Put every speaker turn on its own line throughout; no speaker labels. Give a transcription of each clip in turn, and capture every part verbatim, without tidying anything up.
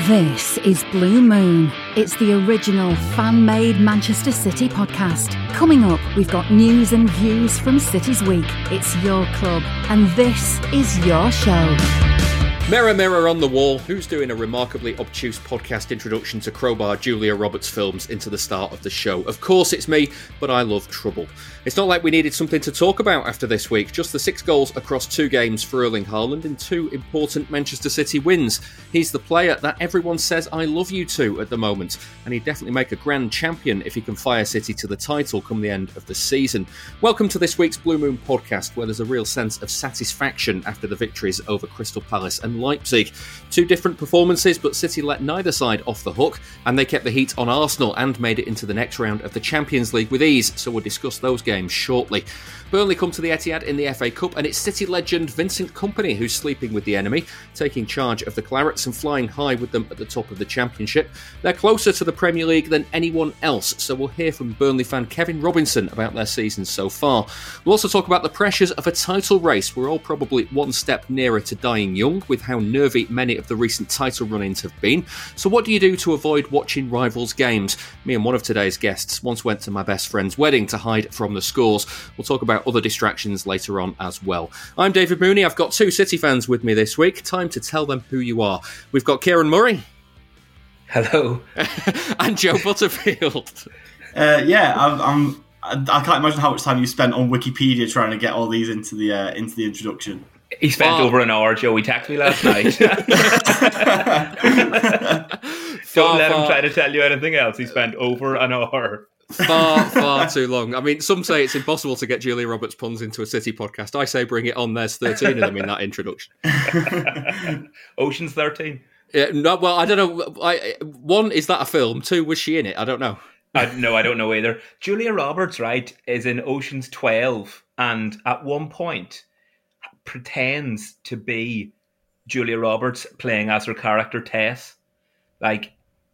This is Blue Moon. It's the original fan-made Manchester City podcast. Coming up, we've got news and views from City's Week. It's your club, and this is your show.
Mirror, mirror on the wall, who's doing a remarkably obtuse podcast introduction to crowbar Julia Roberts films into the start of the show? Of course it's me, but I love trouble. It's not like we needed something to talk about after this week, just the six goals across two games for Erling Haaland in two important Manchester City wins. He's the player that everyone says I love you to at the moment, and he'd definitely make a grand champion if he can fire City to the title come the end of the season. Welcome to this week's Blue Moon podcast, where there's a real sense of satisfaction after the victories over Crystal Palace and Leipzig. Two different performances, but City let neither side off the hook, and they kept the heat on Arsenal and made it into the next round of the Champions League with ease, so we'll discuss those games shortly. Burnley come to the Etihad in the F A Cup, and it's City legend Vincent Kompany who's sleeping with the enemy, taking charge of the Clarets and flying high with them at the top of the Championship. They're closer to the Premier League than anyone else, so we'll hear from Burnley fan Kevin Robinson about their season so far. We'll also talk about the pressures of a title race. We're all probably one step nearer to dying young with how nervy many of the recent title run-ins have been. So what do you do to avoid watching rivals' games? Me and one of today's guests once went to my best friend's wedding to hide from the scores. We'll talk about other distractions later on as well. I'm David Mooney. I've got two City fans with me this week. Time to tell them who you are. We've got Kieran Murray.
Hello.
And Joe Butterfield.
Uh, yeah, I'm, I'm, I can't imagine how much time you spent on Wikipedia trying to get all these into the uh, into the introduction.
He spent oh. over an hour, Joe. He texted me last night. Don't
far,
let
far.
him try to tell you anything else. He spent over an hour.
Far, far too long. I mean, some say it's impossible to get Julia Roberts puns into a City podcast. I say bring it on. There's thirteen of them in that introduction.
Ocean's thirteen.
Yeah, no, well, I don't know. I, one, is that a film? Two, was she in it? I don't know.
I, no, I don't know either. Julia Roberts, right, is in Ocean's twelve, and at one point pretends to be Julia Roberts playing as her character Tess. Like,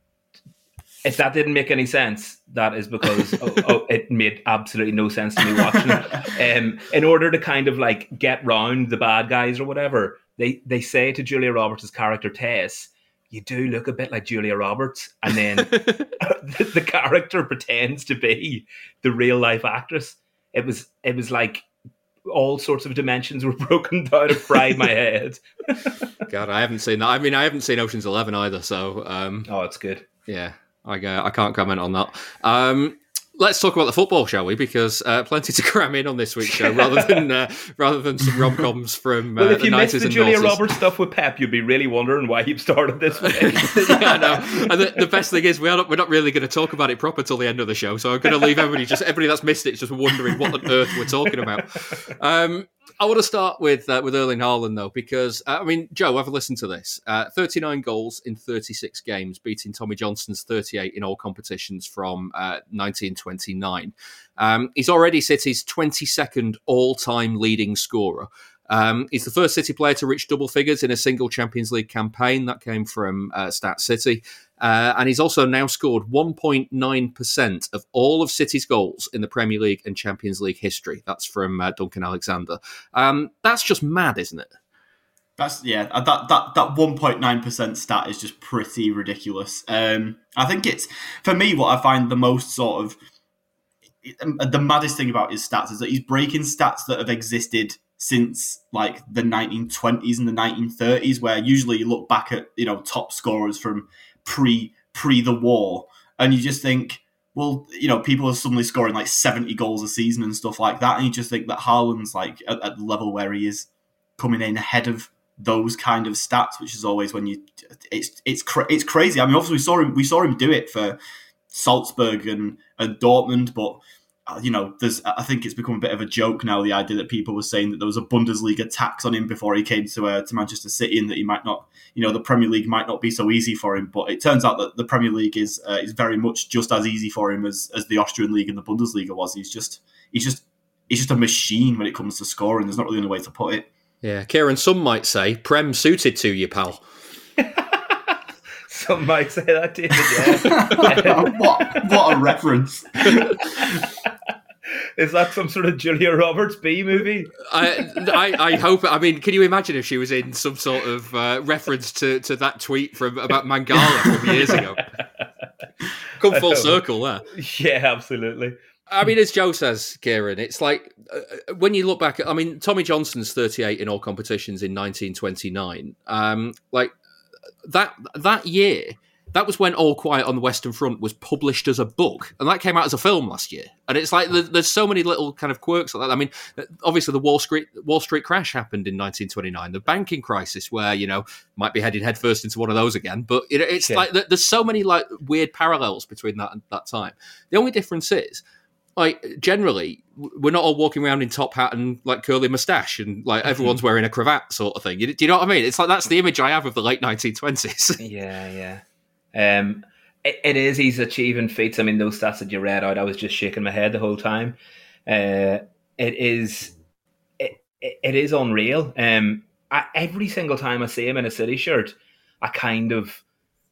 if that didn't make any sense, that is because oh, oh, it made absolutely no sense to me watching it. Um, in order to kind of like get round the bad guys or whatever, they, they say to Julia Roberts' character Tess, you do look a bit like Julia Roberts. And then the, the character pretends to be the real life actress. It was it was like all sorts of dimensions were broken down and fried my head.
God, I haven't seen that. I mean, I haven't seen Ocean's Eleven either, so... Um,
oh, it's good.
Yeah. I, uh, I can't comment on that. Um, let's talk about the football, shall we? Because uh, plenty to cram in on this week's show, rather than uh, rather than some rom-coms from uh,
well, if
the
you missed
nineties
the
and
Julia
noughties.
Roberts stuff with Pep, you'd be really wondering why he started this way.
Yeah, I know. And the, the best thing is we are not, we're not really going to talk about it proper till the end of the show, so I'm going to leave everybody just everybody that's missed it just wondering what on earth we're talking about. Um, I want to start with uh, with Erling Haaland, though, because, uh, I mean, Joe, have a listen to this. Uh, thirty-nine goals in thirty-six games, beating Tommy Johnson's thirty-eight in all competitions from uh, nineteen twenty-nine. Um, he's already City's twenty-second all-time leading scorer. Um, he's the first City player to reach double figures in a single Champions League campaign. That came from uh, Stat City. Uh, and he's also now scored one point nine percent of all of City's goals in the Premier League and Champions League history. That's from uh, Duncan Alexander. Um, that's just mad, isn't it?
That's yeah. That that that one point nine percent stat is just pretty ridiculous. Um, I think it's for me what I find the most sort of the maddest thing about his stats is that he's breaking stats that have existed since like the nineteen twenties and the nineteen thirties, where usually you look back at, you know, top scorers from pre pre the war, and you just think, well, you know, people are suddenly scoring like seventy goals a season and stuff like that, and you just think that Haaland's like at, at the level where he is, coming in ahead of those kind of stats, which is always when you it's it's cra- it's crazy. I mean, obviously we saw him we saw him do it for Salzburg and, and Dortmund, but you know, there's I think it's become a bit of a joke now, the idea that people were saying that there was a Bundesliga tax on him before he came to uh, to Manchester City, and that he might not, you know, the Premier League might not be so easy for him. But it turns out that the Premier League is uh, is very much just as easy for him as, as the Austrian League and the Bundesliga was. He's just he's just he's just a machine when it comes to scoring. There's not really any way to put it.
Yeah, Kieran, some might say Prem suited to you, pal.
Some might say that, David, yeah.
what, what a reference.
Is that some sort of Julia Roberts B movie?
I, I I hope. I mean, can you imagine if she was in some sort of uh, reference to, to that tweet from about Mangala from years ago? Come full circle there.
Yeah, absolutely.
I mean, as Joe says, Kieran, it's like uh, when you look back at, I mean, Tommy Johnson's thirty-eight in all competitions in nineteen twenty-nine. Um, like that that year, that was when All Quiet on the Western Front was published as a book, and that came out as a film last year. And it's like there's, there's so many little kind of quirks like that. I mean, obviously the Wall Street Wall Street crash happened in nineteen twenty-nine, the banking crisis, where you know might be headed headfirst into one of those again. But it, it's yeah. like there's so many like weird parallels between that and that time. The only difference is, like, generally, we're not all walking around in top hat and like curly moustache, and like everyone's wearing a cravat, sort of thing. You, do you know what I mean? It's like that's the image I have of the late nineteen twenties.
Yeah, yeah. Um, it, it is. He's achieving feats. I mean, those stats that you read out, I was just shaking my head the whole time. Uh, it is, it, it, it is unreal. Um, I, every single time I see him in a City shirt, I kind of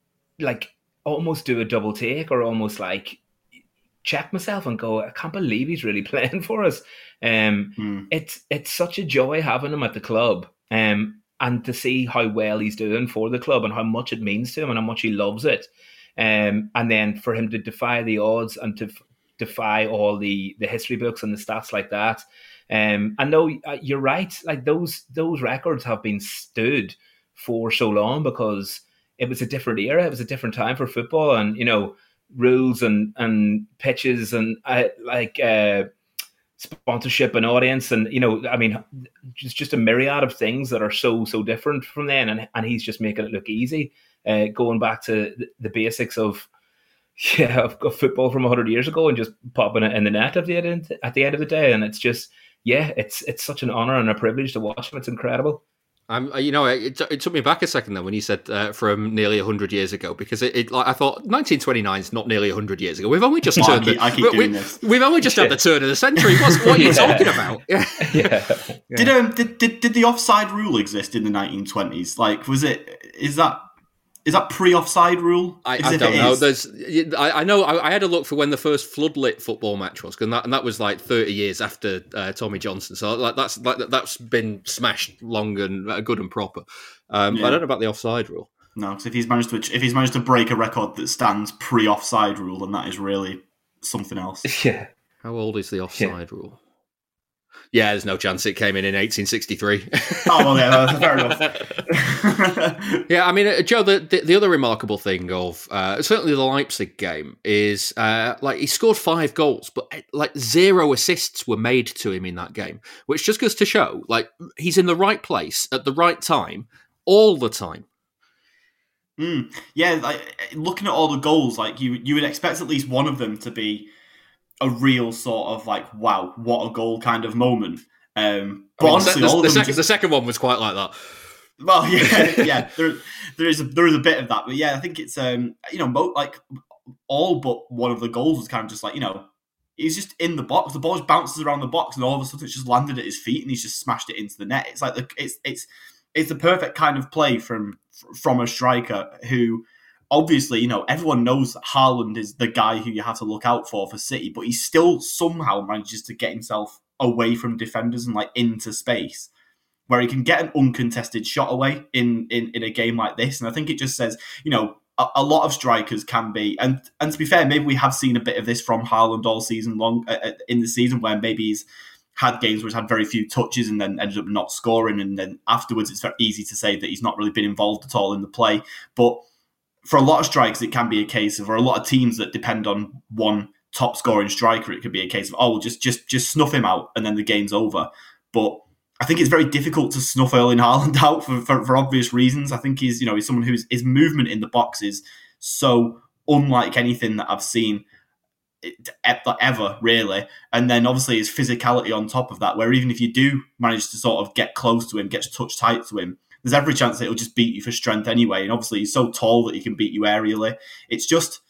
like almost do a double take, or almost like check myself and go, I can't believe he's really playing for us. Um, mm. It's it's such a joy having him at the club. Um. And to see how well he's doing for the club and how much it means to him and how much he loves it. Um, and then for him to defy the odds and to f- defy all the, the history books and the stats like that. Um, and no, you're right. Like those those records have been stood for so long because it was a different era. It was a different time for football, and, you know, rules and, and pitches and uh, like... Uh, sponsorship and audience, and you know, I mean, just just a myriad of things that are so so different from then, and and he's just making it look easy, uh, going back to the, the basics of yeah of, of football from a hundred years ago and just popping it in the net at the end at the end of the day, and it's just yeah, it's it's such an honor and a privilege to watch him. It's incredible.
Um, you know, it, it took me back a second though when you said uh, from nearly a hundred years ago, because it, it like, I thought nineteen twenty-nine is not nearly a hundred years ago. We've only just
oh,
turned.
I keep,
the,
I keep
we,
doing
we,
this.
We've only just had the turn of the century. What's, what are you
yeah.
talking about? Yeah.
yeah.
Did um did, did did the offside rule exist in the nineteen twenties? Like, was it is that is that pre-offside rule?
I, I don't know. There's, I, I know. I, I had a look for when the first floodlit football match was, and that, and that was like thirty years after uh, Tommy Johnson. So like that's like, that's been smashed long and uh, good and proper. Um, yeah. I don't know about the offside rule.
No, because if he's managed to if he's managed to break a record that stands pre-offside rule, then that is really something else.
Yeah.
How old is the offside
yeah.
rule? Yeah, there's no chance it came in in eighteen sixty-three.
Oh, well, yeah, that's fair enough.
Yeah, I mean, Joe, the, the, the other remarkable thing of uh, certainly the Leipzig game is uh, like he scored five goals, but like zero assists were made to him in that game, which just goes to show like he's in the right place at the right time all the time.
Mm, yeah, like, looking at all the goals, like you, you would expect at least one of them to be a real sort of like, wow, what a goal kind of moment. Um, but I mean, honestly,
the,
all
the,
of them
second,
just...
the second one was quite like that.
Well, yeah, yeah, there, there is a, there is a bit of that, but yeah, I think it's um, you know, mo- like all but one of the goals was kind of just like, you know, he's just in the box, the ball just bounces around the box, and all of a sudden it's just landed at his feet, and he's just smashed it into the net. It's like the, it's it's it's the perfect kind of play from from a striker who. Obviously, you know, everyone knows that Haaland is the guy who you have to look out for for City, but he still somehow manages to get himself away from defenders and like into space where he can get an uncontested shot away in, in, in a game like this. And I think it just says, you know, a, a lot of strikers can be, and and to be fair, maybe we have seen a bit of this from Haaland all season long uh, in the season where maybe he's had games where he's had very few touches and then ended up not scoring. And then afterwards, it's very easy to say that he's not really been involved at all in the play. But for a lot of strikers, it can be a case of, or a lot of teams that depend on one top scoring striker, it could be a case of, oh, well, just just just snuff him out and then the game's over. But I think it's very difficult to snuff Erling Haaland out for, for, for obvious reasons. I think he's, you know, he's someone whose his movement in the box is so unlike anything that I've seen ever, really. And then obviously his physicality on top of that, where even if you do manage to sort of get close to him, get touch tight to him, there's every chance that he'll just beat you for strength anyway. And obviously he's so tall that he can beat you aerially. It's just,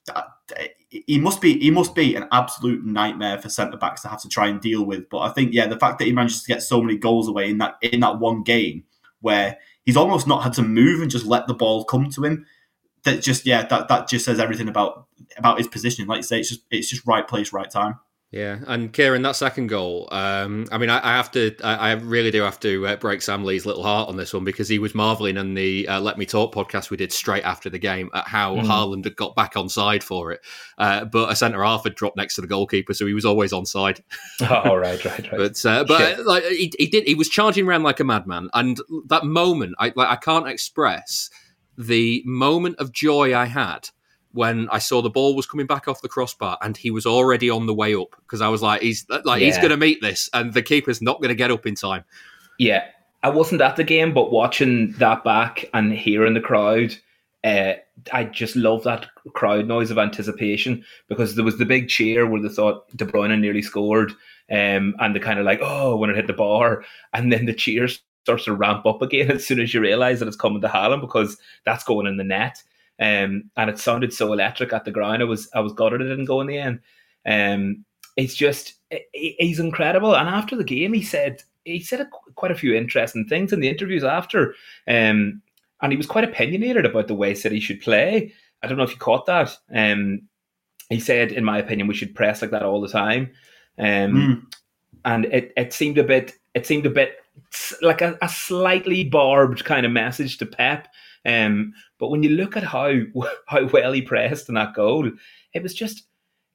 he must be he must be an absolute nightmare for centre-backs to have to try and deal with. But I think, yeah, the fact that he manages to get so many goals away in that in that one game where he's almost not had to move and just let the ball come to him, that just, yeah, that, that just says everything about about his position. Like you say, it's just it's just right place, right time.
Yeah, and Kieran, that second goal, um, I mean, I, I have to, I, I really do have to uh, break Sam Lee's little heart on this one, because he was marvelling in the uh, Let Me Talk podcast we did straight after the game at how mm. Haaland had got back on side for it. Uh, but a centre-half had dropped next to the goalkeeper, so he was always on side.
Oh, right, right, right.
But, uh, but uh, like he, he did, he was charging around like a madman. And that moment, I, like, I can't express the moment of joy I had when I saw the ball was coming back off the crossbar and he was already on the way up, because I was like, he's like yeah. he's going to meet this, and the keeper's not going to get up in time.
Yeah, I wasn't at the game, but watching that back and hearing the crowd, uh, I just love that crowd noise of anticipation, because there was the big cheer where they thought De Bruyne nearly scored, um, and they kind of like, oh, when it hit the bar, and then the cheer starts to ramp up again as soon as you realise that it's coming to Haaland, because that's going in the net. Um, and it sounded so electric at the ground. I was I was gutted it didn't go in the end. Um, it's just he, he's incredible. And after the game, he said he said a, quite a few interesting things in the interviews after. Um, and he was quite opinionated about the way City should play. I don't know if you caught that. Um, he said, in my opinion, we should press like that all the time. Um, mm. And it it seemed a bit it seemed a bit like a, a slightly barbed kind of message to Pep. Um, but when you look at how how well he pressed in that goal, it was just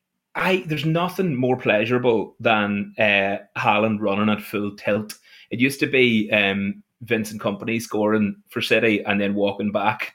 I. There's nothing more pleasurable than uh, Haaland running at full tilt. It used to be um, Vincent Kompany scoring for City and then walking back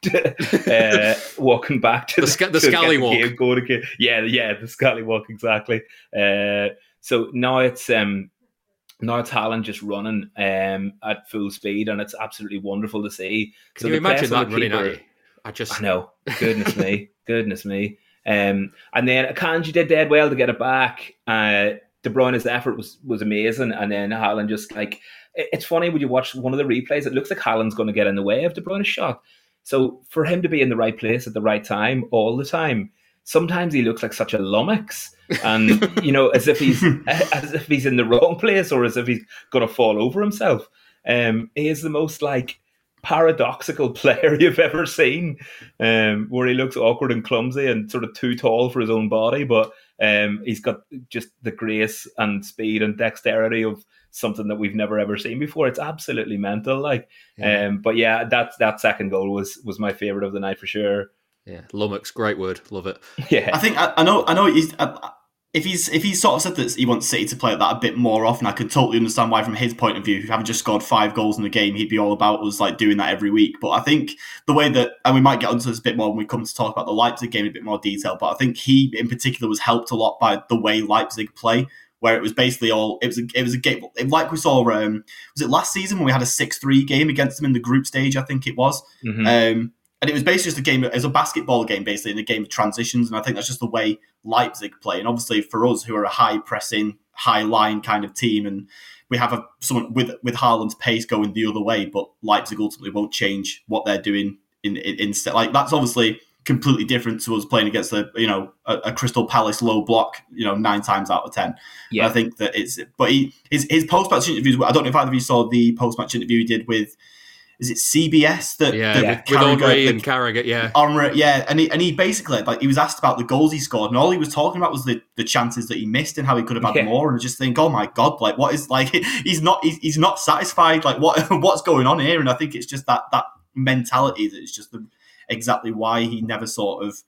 to uh, walking back to
the, the, the scallywalk.
Going again. Yeah, yeah, the scallywalk exactly. Uh, so now it's. Um, Now it's Haaland just running um, at full speed, and it's absolutely wonderful to see.
Can
so
you imagine that running at you? I just,
I know. Goodness me, goodness me. Um, and then Akanji did dead well to get it back. Uh, De Bruyne's effort was was amazing, and then Haaland just like it, it's funny when you watch one of the replays. It looks like Haaland's going to get in the way of De Bruyne's shot. So for him to be in the right place at the right time all the time. Sometimes he looks like such a lummox, and you know, as if he's as if he's in the wrong place, or as if he's going to fall over himself. Um, he is the most like paradoxical player you've ever seen, um, where he looks awkward and clumsy and sort of too tall for his own body, but um, he's got just the grace and speed and dexterity of something that we've never ever seen before. It's absolutely mental, like. Yeah. Um, but yeah, that that second goal was was my favorite of the night for sure.
Yeah, lummox, great word, love it.
Yeah,
I think I, I know. I know. He's, uh, if he's if he's sort of said that he wants City to play like that a bit more often, I could totally understand why, from his point of view, having just scored five goals in the game, he'd be all about us like doing that every week. But I think the way that, and we might get onto this a bit more when we come to talk about the Leipzig game in a bit more detail. But I think he, in particular, was helped a lot by the way Leipzig play, where it was basically all it was. A, it was a game like we saw. Um, was it last season when we had a six three game against them in the group stage? I think it was. Mm-hmm. Um, And it was basically just a game, it was a basketball game, basically, in a game of transitions. And I think that's just the way Leipzig play. And obviously for us, who are a high-pressing, high-line kind of team, and we have a someone with with Haaland's pace going the other way, but Leipzig ultimately won't change what they're doing in instead. In, like that's obviously completely different to us playing against a you know a, a Crystal Palace low block, you know, nine times out of ten. Yeah, and I think that it's. But he his his post-match interviews. I don't know if either of you saw the post-match interview he did with. Is it C B S that,
yeah,
that
yeah. with, with Henry and Carragher, yeah,
Henry, yeah, and he and he basically like he was asked about the goals he scored, and all he was talking about was the, the chances that he missed and how he could have had yeah. more, and I just think, oh my god, like what is like he's not he's, he's not satisfied, like what what's going on here, and I think it's just that that mentality that is just the, exactly why he never sort of.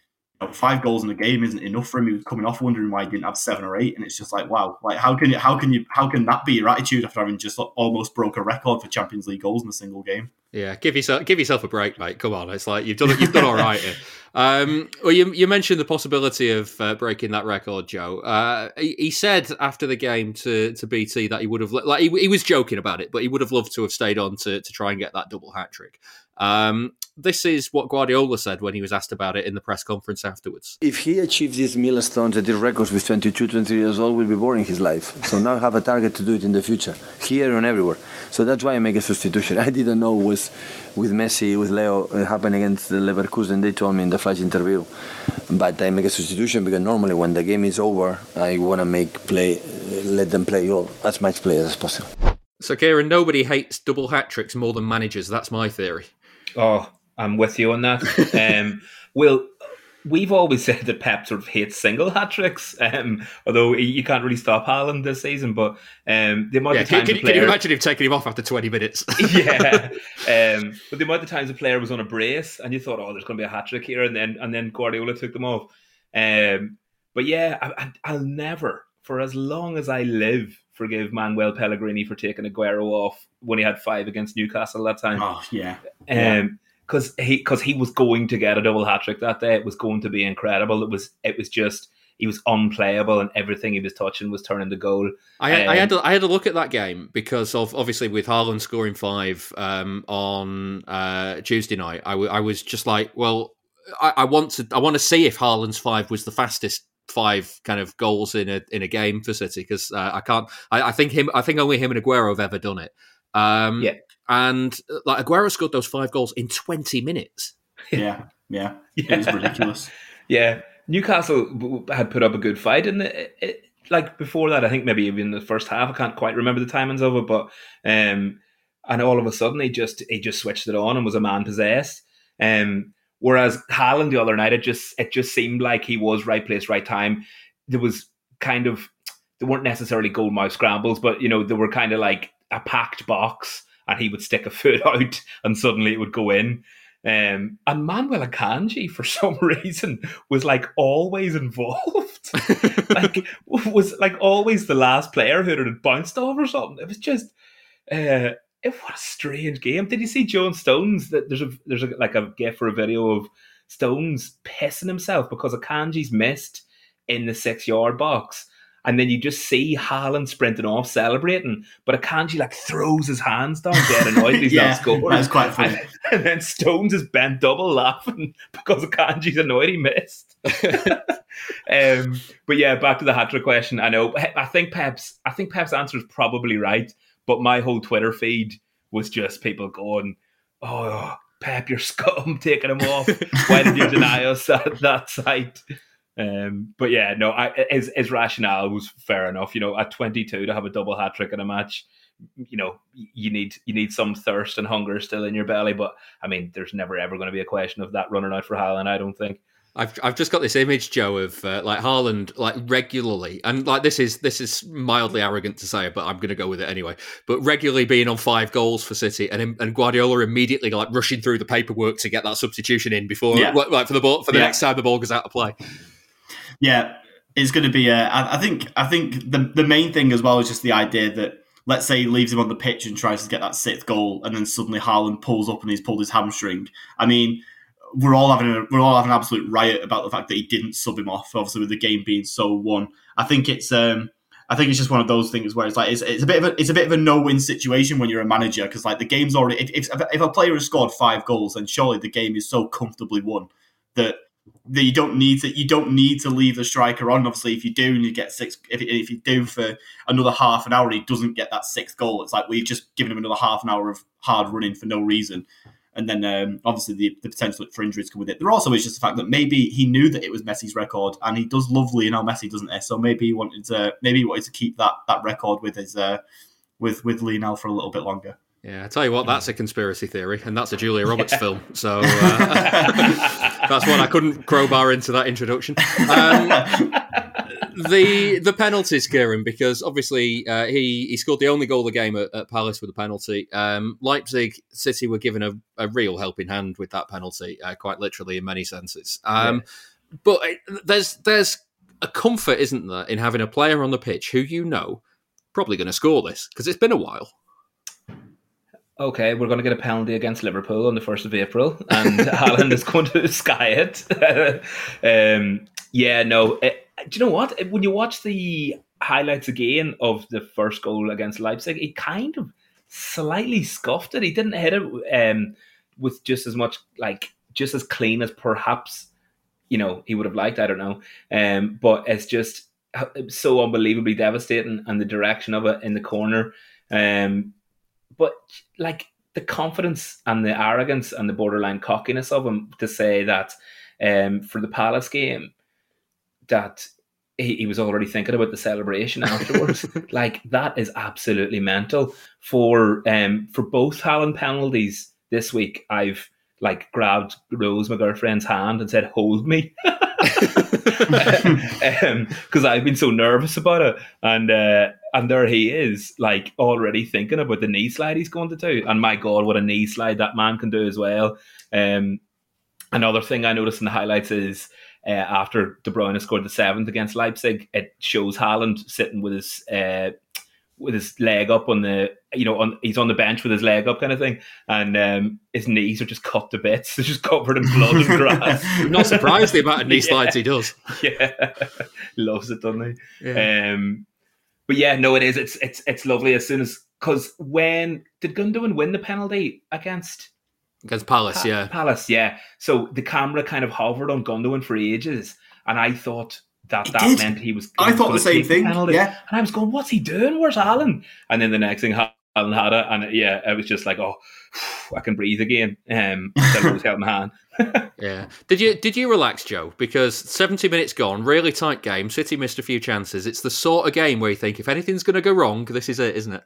Five goals in the game isn't enough for him. He was coming off wondering why he didn't have seven or eight, and it's just like, wow, like how can you, how can you, how can that be your attitude after having just almost broke a record for Champions League goals in a single game?
Yeah, give yourself give yourself a break, mate. Come on, it's like you've done you've done all right here. Um, well, you you mentioned the possibility of uh, breaking that record, Joe. Uh, he, he said after the game to, to B T that he would have like he, he was joking about it, but he would have loved to have stayed on to to try and get that double hat trick. Um, this is what Guardiola said when he was asked about it in the press conference afterwards.
If he achieves these milestones and these records with twenty-two, twenty-three years old, will be boring his life. So now I have a target to do it in the future, here and everywhere. So that's why I make a substitution. I didn't know it was with Messi, with Leo, it happened against the Leverkusen. They told me in the flash interview. But I make a substitution because normally when the game is over, I want to make play, let them play all as much play as possible.
So, Kieran, nobody hates double hat tricks more than managers. That's my theory.
Oh, I'm with you on that. um, well, we've always said that Pep sort of hates single hat tricks, um, although he, you can't really stop Haaland this season. But um, the amount
yeah,
of times
can,
a
can,
player,
can you imagine him taking him off after twenty minutes?
yeah, um, but the amount of times a player was on a brace and you thought, oh, there's going to be a hat trick here, and then and then Guardiola took them off. Um, but yeah, I, I, I'll never, for as long as I live, forgive Manuel Pellegrini for taking Aguero off when he had five against Newcastle that time.
Oh yeah,
um,
yeah.
Because he because he was going to get a double hat trick that day. It was going to be incredible. It was it was just he was unplayable, and everything he was touching was turning to goal.
I,
um,
I had to, I had to look at that game because of obviously with Haaland scoring five um, on uh, Tuesday night. I, w- I was just like, well, I, I want to I want to see if Haaland's five was the fastest five kind of goals in a in a game for City, because uh, I can't. I, I think him. I think only him and Aguero have ever done it. Um,
yeah.
And like Aguero scored those five goals in twenty minutes.
Yeah, yeah,
Yeah.
it was ridiculous.
Yeah, Newcastle had put up a good fight, and it, it, like before that, I think maybe even the first half, I can't quite remember the timings of it, but um, and all of a sudden he just he just switched it on and was a man possessed. Um, whereas Haaland the other night, it just it just seemed like he was right place, right time. There was kind of they weren't necessarily goal mouth scrambles, but you know they were kind of like a packed box, and he would stick a foot out, and suddenly it would go in. Um, and Manuel Akanji, for some reason, was like always involved. Like was like always the last player who had bounced off or something. It was just, uh, it what a strange game. Did you see John Stones? That there's a there's a, like a gif or a video of Stones pissing himself because Akanji's missed in the six yard box. And then you just see Haaland sprinting off, celebrating, but Akanji like throws his hands down, dead annoyed he's
Yeah,
not scoring.
that's quite funny.
And, and then Stones is bent double laughing because Akanji's annoyed he missed. um, but yeah, back to the hat-trick question. I know. I think Pep's. I think Pep's answer is probably right, but my whole Twitter feed was just people going, "Oh, Pep, you're scum taking him off. Why did you deny us that, that site?" Um, but yeah, no, I, his, his rationale was fair enough. You know, at twenty-two to have a double hat trick in a match, you know, you need you need some thirst and hunger still in your belly. But I mean, there's never ever going to be a question of that running out for Haaland, I don't think.
I've I've just got this image, Joe, of uh, like Haaland like regularly, and like this is this is mildly arrogant to say, but I'm going to go with it anyway. But regularly being on five goals for City, and and Guardiola immediately like rushing through the paperwork to get that substitution in before
Yeah.
like for the ball for the
Yeah.
next time the ball goes out of play.
Yeah, it's going to be. A, I, I think. I think the the main thing as well is just the idea that, let's say he leaves him on the pitch and tries to get that sixth goal, and then suddenly Haaland pulls up and he's pulled his hamstring. I mean, we're all having a, we're all having an absolute riot about the fact that he didn't sub him off. Obviously, with the game being so won, I think it's. Um, I think it's just one of those things where it's like it's, it's a bit of a it's a bit of a no-win situation when you're a manager, because like the game's already. If if a player has scored five goals, then surely the game is so comfortably won that. That you don't need to you don't need to leave the striker on. Obviously, if you do and you get six, if if you do for another half an hour, and he doesn't get that sixth goal. It's like we've just given him another half an hour of hard running for no reason, and then um, obviously the, the potential for injuries come with it. There also is just the fact that maybe he knew that it was Messi's record, and he does love Lionel Messi, doesn't he? So maybe he wanted to maybe he wanted to keep that that record with his uh, with with Lionel for a little bit longer.
Yeah, I tell you what, that's a conspiracy theory, and that's a Julia Roberts film. So uh, that's one I couldn't crowbar into that introduction. Um, the the penalties, Kieran, because obviously uh, he he scored the only goal of the game at, at Palace with a penalty. Um, Leipzig City were given a, a real helping hand with that penalty, uh, quite literally in many senses. Um, yeah. But there's there's a comfort, isn't there, in having a player on the pitch who you know probably going to score this, because it's been a while.
Okay, we're going to get a penalty against Liverpool on the first of April, and Haaland is going to sky it. um, yeah, no. It, do you know what? When you watch the highlights again of the first goal against Leipzig, he kind of slightly scuffed it. He didn't hit it um, with just as much, like, just as clean as perhaps, you know, he would have liked. I don't know. Um, but it's just so unbelievably devastating, and the direction of it in the corner. Um, But like the confidence and the arrogance and the borderline cockiness of him to say that um, for the Palace game that he, he was already thinking about the celebration afterwards, like that is absolutely mental. For um, for both Haaland penalties this week, I've like grabbed Rose, my girlfriend's hand, and said, "Hold me," because um, I've been so nervous about it. And uh, and there he is, like already thinking about the knee slide he's going to do. And my God, what a knee slide that man can do as well. Um, another thing I noticed in the highlights is uh, after De Bruyne scored the seventh against Leipzig, it shows Haaland sitting with his uh, with his leg up on the, you know, on he's on the bench with his leg up kind of thing, and um, his knees are just cut to bits. They're just covered in blood and grass.
I'm not surprised the amount of knee slides
yeah.
he does.
Yeah, loves it, doesn't he?
Yeah.
Um, but yeah, no, it is. It's it's it's lovely as soon as, because when did Gundogan win the penalty against
against Palace?
pa-
yeah,
Palace, yeah. So the camera kind of hovered on Gundogan for ages, and I thought that
It
that
did.
meant he was. He
I
was
thought
gonna
the same
take
thing,
penalty.
yeah.
And I was going, "What's he doing? Where's Alan?" And then the next thing, Alan had it, and yeah, it was just like, "Oh, I can breathe again." Um, instead of his helping hand.
yeah. Did you did you relax, Joe? Because seventy minutes gone, really tight game. City missed a few chances. It's the sort of game where you think if anything's going to go wrong, this is it, isn't it?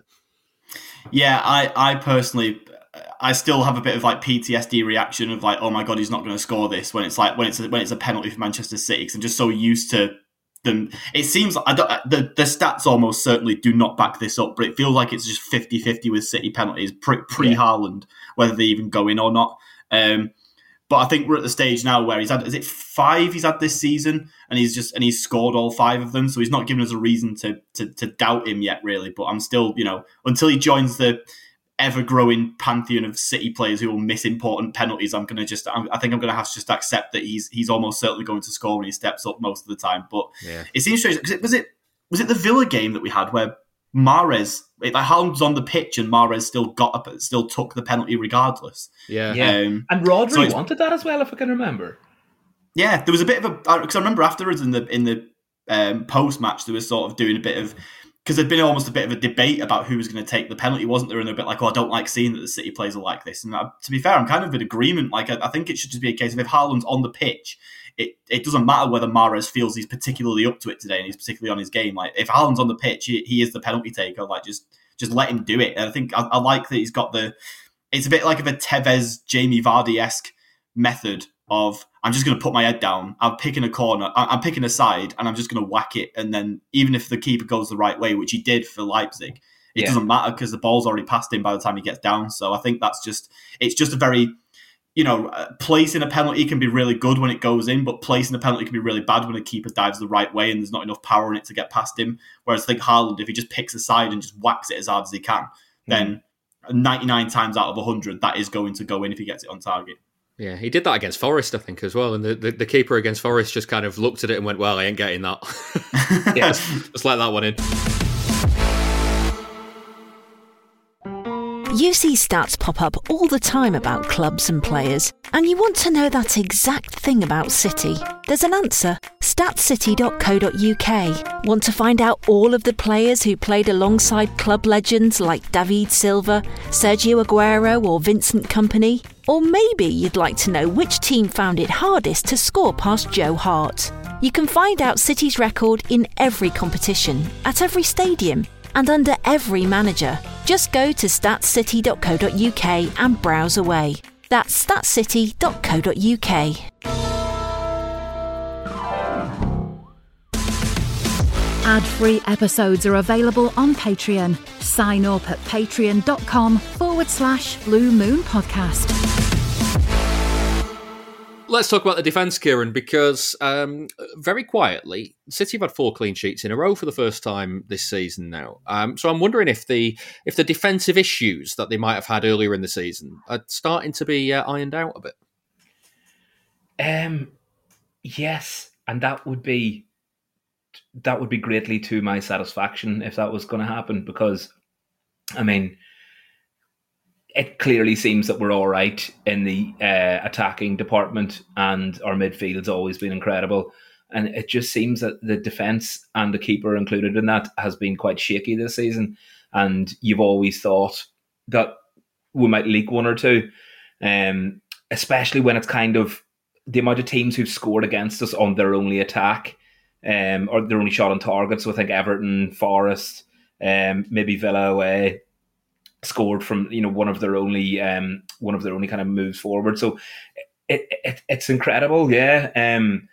Yeah, I, I personally, I still have a bit of like P T S D reaction of like, oh my God, he's not going to score this when it's like when it's a, when it's a penalty for Manchester City, because I'm just so used to them. It seems like I don't, the the stats almost certainly do not back this up, but it feels like it's just fifty-fifty with City penalties pre pre Haaland, whether they even go in or not. Um, but I think we're at the stage now where he's had, is it five he's had this season, and he's just and he's scored all five of them, so he's not given us a reason to to, to doubt him yet, really. But I'm still, you know, until he joins the ever-growing pantheon of City players who will miss important penalties, I'm gonna just, I'm, I think I'm gonna have to just accept that he's he's almost certainly going to score when he steps up most of the time. But
yeah.
It seems strange because it was it was it the Villa game that we had where Mahrez, like Haaland was on the pitch and Mahrez still got up, still took the penalty regardless.
Yeah,
yeah.
Um,
And Rodri
so
wanted that as well, if I can remember.
Yeah, there was a bit of a, because I remember afterwards in the in the um, post match there was sort of doing a bit of, because there'd been almost a bit of a debate about who was going to take the penalty, wasn't there? And they're a bit like, oh, I don't like seeing that the City players are like this. And uh, to be fair, I'm kind of in agreement. Like, I, I think it should just be a case of if Haaland's on the pitch, it, it doesn't matter whether Mahrez feels he's particularly up to it today and he's particularly on his game. Like, if Haaland's on the pitch, he, he is the penalty taker. Like, just just let him do it. And I think I, I like that he's got the, it's a bit like of a Tevez, Jamie Vardy-esque method of, I'm just going to put my head down, I'm picking a corner, I'm picking a side, and I'm just going to whack it. And then even if the keeper goes the right way, which he did for Leipzig, it
Yeah.
doesn't matter because the ball's already past him by the time he gets down. So I think that's just, it's just a very, you know, uh, placing a penalty can be really good when it goes in, but placing a penalty can be really bad when a keeper dives the right way and there's not enough power in it to get past him. Whereas I think Haaland, if he just picks a side and just whacks it as hard as he can, mm-hmm. then ninety-nine times out of one hundred, that is going to go in if he gets it on target.
Yeah, he did that against Forest, I think, as well. And the, the, the keeper against Forest just kind of looked at it and went, well, I ain't getting that. yeah, just, just let that one in.
You see stats pop up all the time about clubs and players, and you want to know that exact thing about City. There's an answer. stat city dot co dot uk. Want to find out all of the players who played alongside club legends like David Silva, Sergio Aguero or Vincent Kompany? Or maybe you'd like to know which team found it hardest to score past Joe Hart. You can find out City's record in every competition, at every stadium, and under every manager. Just go to stat city dot co dot uk and browse away. That's stat city dot co dot uk.
Ad-free episodes are available on Patreon. Sign up at patreon.com forward slash Blue Moon Podcast.
Let's talk about the defence, Kieran, because um, very quietly, City have had four clean sheets in a row for the first time this season now. Um, so I'm wondering if the if the defensive issues that they might have had earlier in the season are starting to be uh, ironed out a bit.
Um, yes, and that would be that would be greatly to my satisfaction if that was going to happen, because, I mean, it clearly seems that we're all right in the uh, attacking department, and our midfield's always been incredible. And it just seems that the defence, and the keeper included in that, has been quite shaky this season. And you've always thought that we might leak one or two, um, especially when it's kind of the amount of teams who've scored against us on their only attack, um, or their only shot on target. So I think Everton, Forest, um, maybe Villa away. scored from, you know, one of their only um, one of their only kind of moves forward. So it, it it's incredible, yeah. Um,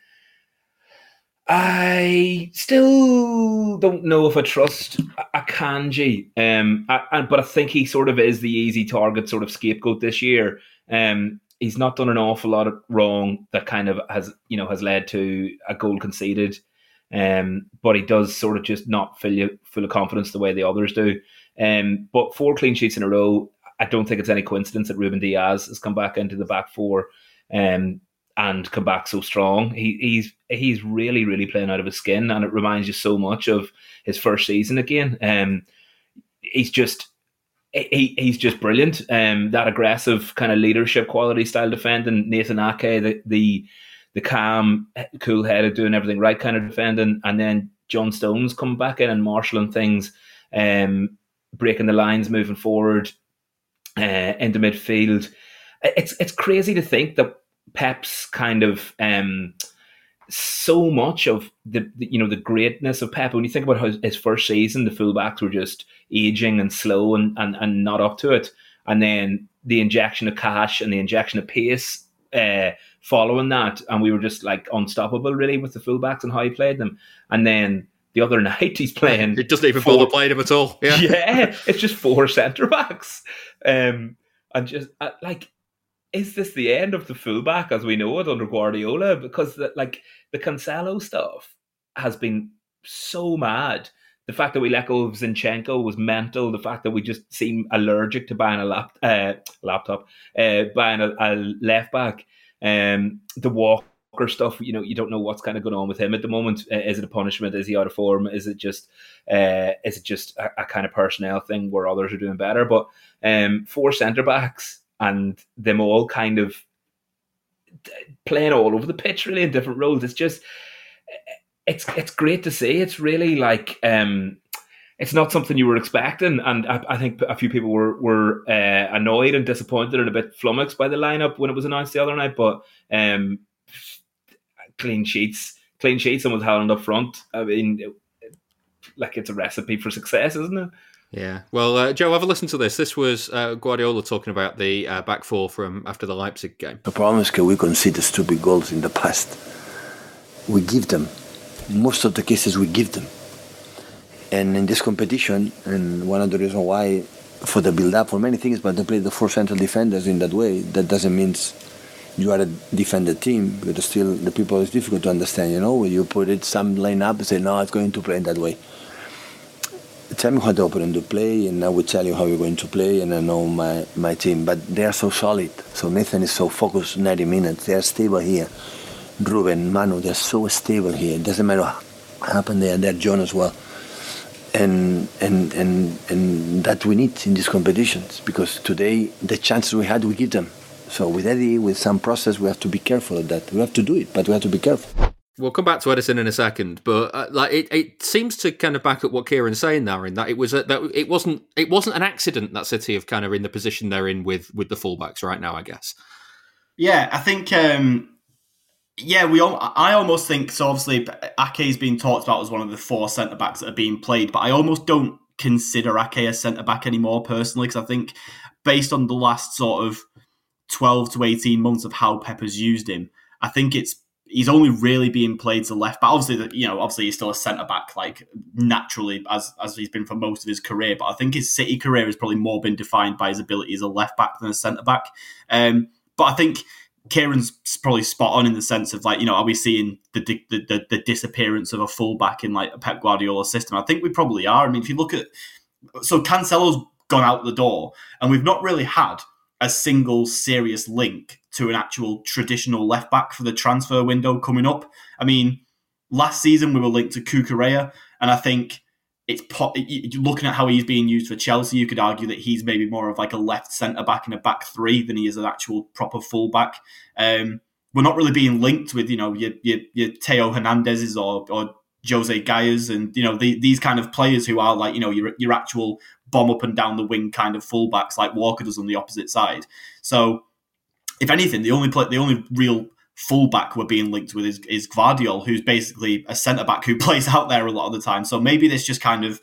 I still don't know if I trust Akanji, um, I, I, but I think he sort of is the easy target, sort of scapegoat this year. Um, he's not done an awful lot of wrong that kind of has, you know, has led to a goal conceded. Um, but he does sort of just not fill you full of confidence the way the others do. Um, but four clean sheets in a row, I don't think it's any coincidence that Ruben Diaz has come back into the back four um, and come back so strong. He, he's he's really, really playing out of his skin, and it reminds you so much of his first season again. Um, he's just he, he's just brilliant. Um, that aggressive kind of leadership quality style defending, Nathan Ake, the the the calm, cool-headed, doing everything right kind of defending, and then John Stones coming back in and marshalling things, um, breaking the lines, moving forward uh, into midfield. It's it's crazy to think that Pep's kind of um, so much of the, the you know the greatness of Pep. When you think about how his first season, the fullbacks were just aging and slow and, and, and not up to it, and then the injection of cash and the injection of pace uh, following that, and we were just like unstoppable really with the fullbacks and how he played them. And then the other night he's playing.
It doesn't even four, bother playing him at all. Yeah,
yeah, it's just four centre backs, um, and just uh, like. Is this the end of the fullback as we know it under Guardiola? Because the, like the Cancelo stuff has been so mad. The fact that we let go of Zinchenko was mental. The fact that we just seem allergic to buying a lap, uh, laptop, uh, buying a, a left back. Um, the Walker stuff, you know, you don't know what's kind of going on with him at the moment. Uh, is it a punishment? Is he out of form? Is it just, uh, is it just a, a kind of personnel thing where others are doing better? But um, four centre backs. And them all kind of playing all over the pitch, really in different roles. It's just, it's it's great to see. It's really like, um, it's not something you were expecting. And I, I think a few people were were uh, annoyed and disappointed and a bit flummoxed by the lineup when it was announced the other night. But um, clean sheets, clean sheets, someone's howling up front. I mean, it, like it's a recipe for success, isn't it?
Yeah. Well, uh, Joe, have a listen to this. This was uh, Guardiola talking about the uh, back four from after the Leipzig game.
The problem is that we conceded stupid goals in the past. We give them. Most of the cases we give them. And in this competition, and one of the reasons why, for the build-up, for many things, but they play the four central defenders in that way, that doesn't mean you are a defender team, because still the people is difficult to understand, you know, when you put it some line up and say, no, it's going to play in that way. Tell me how the opponent to play, and I will tell you how we're going to play, and I know my, my team. But they are so solid. So Nathan is so focused ninety minutes. They are stable here. Ruben, Manu, they're so stable here. It doesn't matter what happened there. They're John as well. And, and, and, and that we need in these competitions, because today the chances we had, we give them. So with Eddie, with some process, we have to be careful of that. We have to do it, but we have to be careful.
We'll come back to Edison in a second, but uh, like it, it seems to kind of back up what Kieran's saying there, in that it was a, that it wasn't it wasn't an accident that City have kind of in the position they're in with with the fullbacks right now, I guess.
Yeah, I think. Um, yeah, we. All, I almost think so. Obviously, Ake's being talked about as one of the four centre backs that are being played, but I almost don't consider Ake a centre back anymore personally, because I think based on the last sort of twelve to eighteen months of how Pep has used him, I think it's. He's only really being played to left back. Obviously, you know, obviously he's still a centre back, like naturally as as he's been for most of his career. But I think his City career has probably more been defined by his ability as a left back than a centre back. Um, but I think Kieran's probably spot on in the sense of like, you know, are we seeing the the the, the disappearance of a full back in like a Pep Guardiola system? I think we probably are. I mean, if you look at so Cancelo's gone out the door, and we've not really had a single serious link to an actual traditional left back for the transfer window coming up. I mean, last season we were linked to Cucurella, and I think it's po- looking at how he's being used for Chelsea, you could argue that he's maybe more of like a left centre back in a back three than he is an actual proper full back. Um, we're not really being linked with, you know, your your, your Theo Hernandez's or or Jose Gaia's and, you know, the, these kind of players who are like, you know, your your actual bomb up and down the wing kind of fullbacks like Walker does on the opposite side. So, if anything, the only play, the only real fullback we're being linked with is, is Gvardiol, who's basically a centre back who plays out there a lot of the time. So maybe this just kind of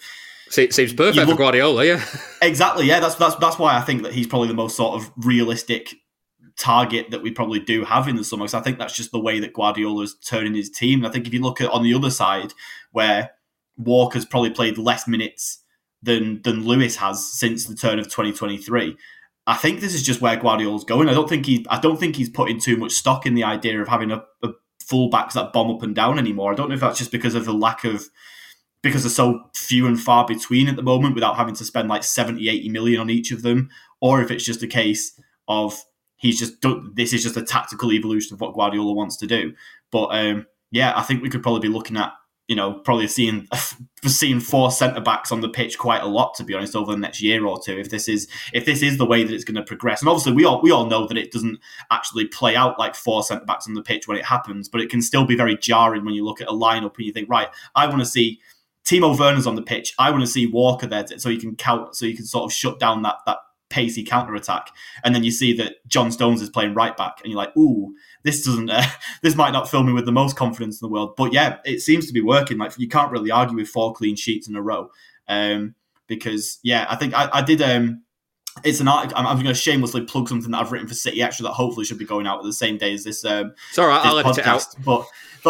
it seems perfect look, for Guardiola, yeah.
Exactly, yeah. That's that's that's why I think that he's probably the most sort of realistic target that we probably do have in the summer. Because I think that's just the way that Guardiola's turning his team. I think if you look at on the other side, where Walker's probably played less minutes than than Lewis has since the turn of twenty twenty-three. I think this is just where Guardiola's going. I don't think he I don't think he's putting too much stock in the idea of having a, a fullbacks that bomb up and down anymore. I don't know if that's just because of the lack of because they're so few and far between at the moment without having to spend like seventy, eighty million on each of them, or if it's just a case of he's just done, this is just a tactical evolution of what Guardiola wants to do. But um, yeah, I think we could probably be looking at, you know, probably seeing seeing four centre backs on the pitch quite a lot, to be honest, over the next year or two. If this is if this is the way that it's going to progress, and obviously we all we all know that it doesn't actually play out like four centre backs on the pitch when it happens, but it can still be very jarring when you look at a lineup and you think, right, I want to see Timo Werner's on the pitch, I want to see Walker there, so you can count, so you can sort of shut down that that pacey counter attack, and then you see that John Stones is playing right back, and you're like, ooh. This doesn't. Uh, this might not fill me with the most confidence in the world, but yeah, it seems to be working. Like you can't really argue with four clean sheets in a row, um, because yeah, I think I, I did. Um, it's an article. I'm, I'm going to shamelessly plug something that I've written for City Extra that hopefully should be going out at the same day as this. Um,
it's all right. I'll edit it out.
But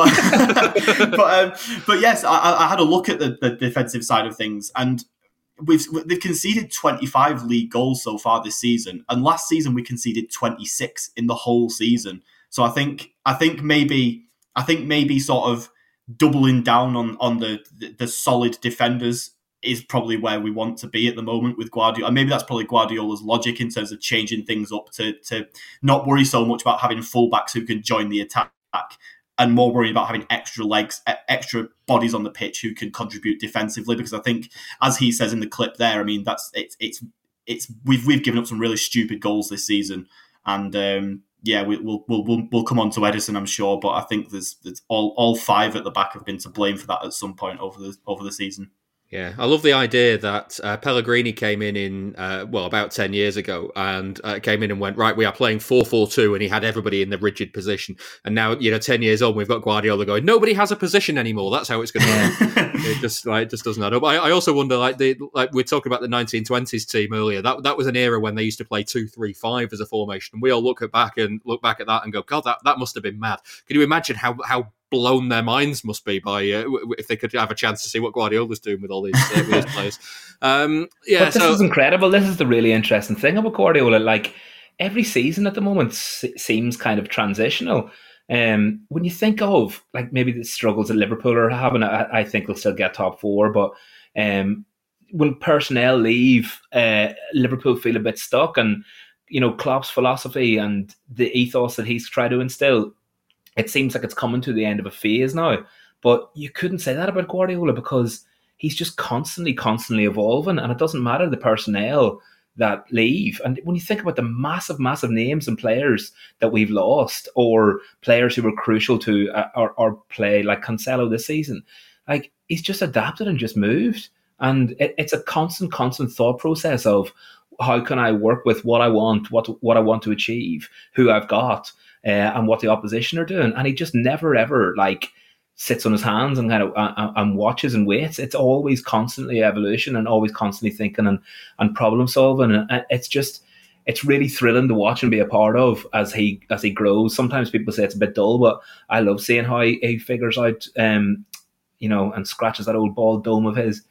but but um, but yes, I, I had a look at the, the defensive side of things, and we've they've conceded twenty-five league goals so far this season, and last season we conceded twenty-six in the whole season. So I think I think maybe I think maybe sort of doubling down on on the, the the solid defenders is probably where we want to be at the moment with Guardiola. And maybe that's probably Guardiola's logic in terms of changing things up to to not worry so much about having fullbacks who can join the attack and more worried about having extra legs, extra bodies on the pitch who can contribute defensively. Because I think, as he says in the clip there, I mean that's it's it's it's we've we've given up some really stupid goals this season, and. Um, Yeah, we, we'll we'll we'll come on to Ederson, I'm sure, but I think there's, there's all all five at the back have been to blame for that at some point over the over the season.
Yeah, I love the idea that uh, Pellegrini came in in uh, well about ten years ago and uh, came in and went, right, we are playing four four two, and he had everybody in the rigid position. And now, you know, ten years on, we've got Guardiola going, nobody has a position anymore. That's how it's going to work. It just like just doesn't add up. I, I also wonder, like the like we were talking about the nineteen twenties team earlier. That that was an era when they used to play two three five as a formation, and we all look at back and look back at that and go, God, that, that must have been mad. Can you imagine how how blown their minds must be by uh, if they could have a chance to see what Guardiola's doing with all these, uh, with these players. Um, yeah,
but this
so,
is incredible. This is the really interesting thing about Guardiola. Like every season at the moment seems kind of transitional. Um, when you think of like maybe the struggles that Liverpool are having, I, I think they'll still get top four. But um, when personnel leave, uh, Liverpool feel a bit stuck, and you know Klopp's philosophy and the ethos that he's tried to instill. It seems like it's coming to the end of a phase now, but you couldn't say that about Guardiola because he's just constantly, constantly evolving, and it doesn't matter the personnel that leave. And when you think about the massive, massive names and players that we've lost, or players who were crucial to uh, our, our play, like Cancelo this season, like he's just adapted and just moved. And it, it's a constant, constant thought process of how can I work with what I want, what what I want to achieve, who I've got. Uh, and what the opposition are doing, and he just never ever like sits on his hands and kind of uh, and watches and waits. It's always constantly evolution and always constantly thinking and, and problem solving, and it's just it's really thrilling to watch and be a part of as he as he grows. Sometimes people say it's a bit dull, but I love seeing how he, he figures out, um, you know, and scratches that old bald dome of his.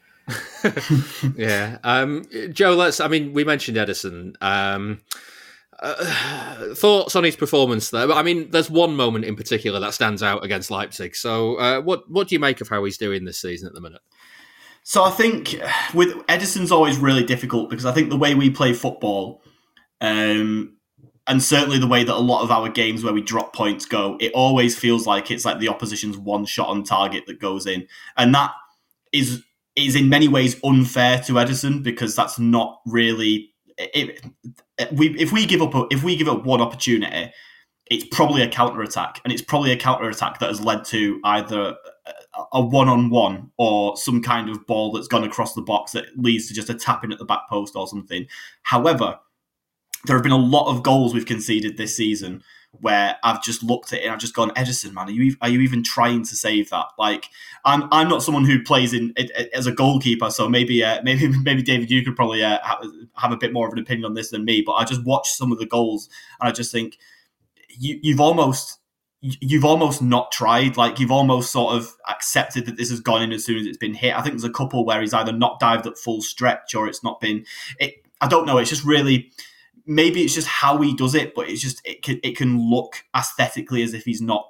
yeah, um, Joe. Let's. I mean, we mentioned Ederson. Um, Uh, thoughts on his performance there? I mean, there's one moment in particular that stands out against Leipzig. So, uh, what what do you make of how he's doing this season at the minute?
So, I think with Ederson's always really difficult because I think the way we play football, um, and certainly the way that a lot of our games where we drop points go, it always feels like it's like the opposition's one shot on target that goes in, and that is is in many ways unfair to Ederson because that's not really. It, we if we give up a, if we give up one opportunity, it's probably a counter attack, and it's probably a counter attack that has led to either a one on one or some kind of ball that's gone across the box that leads to just a tapping at the back post or something. However, there have been a lot of goals we've conceded this season where I've just looked at it and I've just gone, Ederson, man, are you are you even trying to save that? Like, I'm I'm not someone who plays in as a goalkeeper, so maybe uh, maybe maybe David, you could probably uh, have a bit more of an opinion on this than me. But I just watched some of the goals and I just think you you've almost. You've almost not tried, like you've almost sort of accepted that this has gone in as soon as it's been hit. I think there's a couple where he's either not dived at full stretch or it's not been. It, I don't know. It's just really, maybe it's just how he does it, but it's just it can it can look aesthetically as if he's not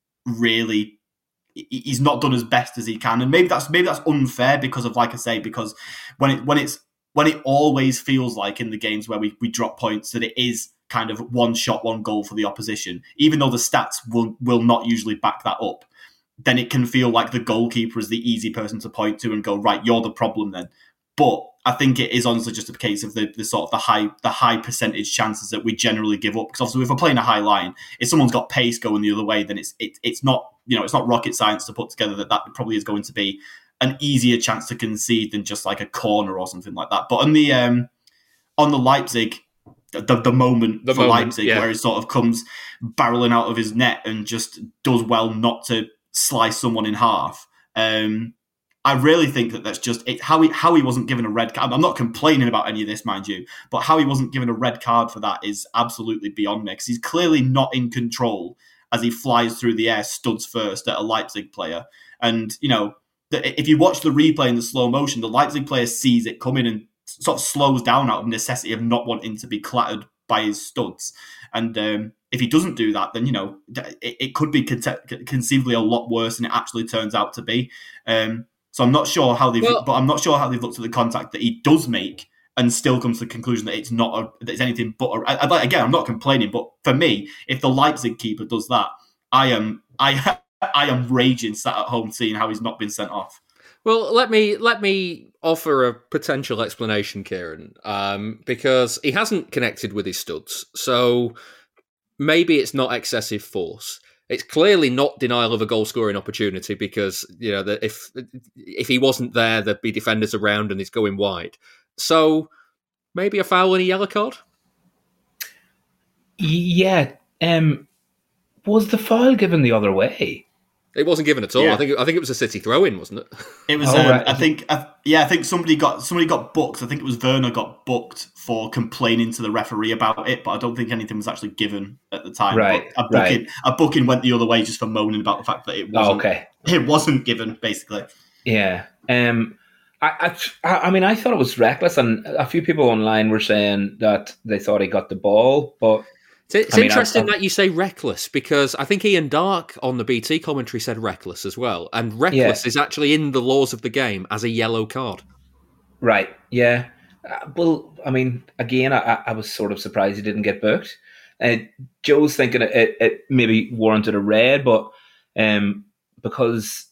really, he's not done as best as he can, and maybe that's maybe that's unfair because of, like I say, because when it when it's when it always feels like in the games where we we drop points that it is kind of one shot, one goal for the opposition, even though the stats will will not usually back that up, then it can feel like the goalkeeper is the easy person to point to and go, right, you're the problem then. But I think it is honestly just a case of the, the sort of the high the high percentage chances that we generally give up. Because obviously if we're playing a high line, if someone's got pace going the other way, then it's it, it's not, you know, it's not rocket science to put together that that probably is going to be an easier chance to concede than just like a corner or something like that. But on the um, on the Leipzig, The, the moment
the
for
moment,
Leipzig
yeah.
where he sort of comes barreling out of his net and just does well not to slice someone in half. Um, I really think that that's just it, how he how he wasn't given a red card. I'm not complaining about any of this, mind you, but how he wasn't given a red card for that is absolutely beyond me, because he's clearly not in control as he flies through the air, studs first at a Leipzig player. And, you know, the, if you watch the replay in the slow motion, the Leipzig player sees it coming and sort of slows down out of necessity of not wanting to be clattered by his studs. And um, if he doesn't do that, then, you know, it, it could be con- conceivably a lot worse than it actually turns out to be. Um, so I'm not sure how they've, well, but I'm not sure how they've looked at the contact that he does make and still comes to the conclusion that it's not, a, that it's anything but a, I, I, again, I'm not complaining, but for me, if the Leipzig keeper does that, I am, I, I am raging sat at home seeing how he's not been sent off.
Well, let me let me offer a potential explanation, Kieran, um, because he hasn't connected with his studs, so maybe it's not excessive force. It's clearly not denial of a goal-scoring opportunity because, you know, that if if he wasn't there, there'd be defenders around and he's going wide. So maybe a foul and a yellow card.
Yeah, um, was the foul given the other way?
It wasn't given at all.
Yeah.
I think I think it was a City throw-in, wasn't it?
It was.
Oh,
um,
right.
I think. Uh, yeah, I think somebody got somebody got booked. I think it was Werner got booked for complaining to the referee about it, but I don't think anything was actually given at the time.
Right.
But a booking,
right.
a booking went the other way just for moaning about the fact that it wasn't.
Oh, okay.
It wasn't given, basically.
Yeah. Um. I, I I mean, I thought it was reckless, and a few people online were saying that they thought he got the ball, but.
It's
I mean,
interesting
I, I,
that you say reckless, because I think Ian Dark on the B T commentary said reckless as well. And reckless
yeah.
is actually in the laws of the game as a yellow card.
Right, yeah. Uh, well, I mean, again, I, I was sort of surprised he didn't get booked. Uh, Joe's thinking it, it, it maybe warranted a red, but um, because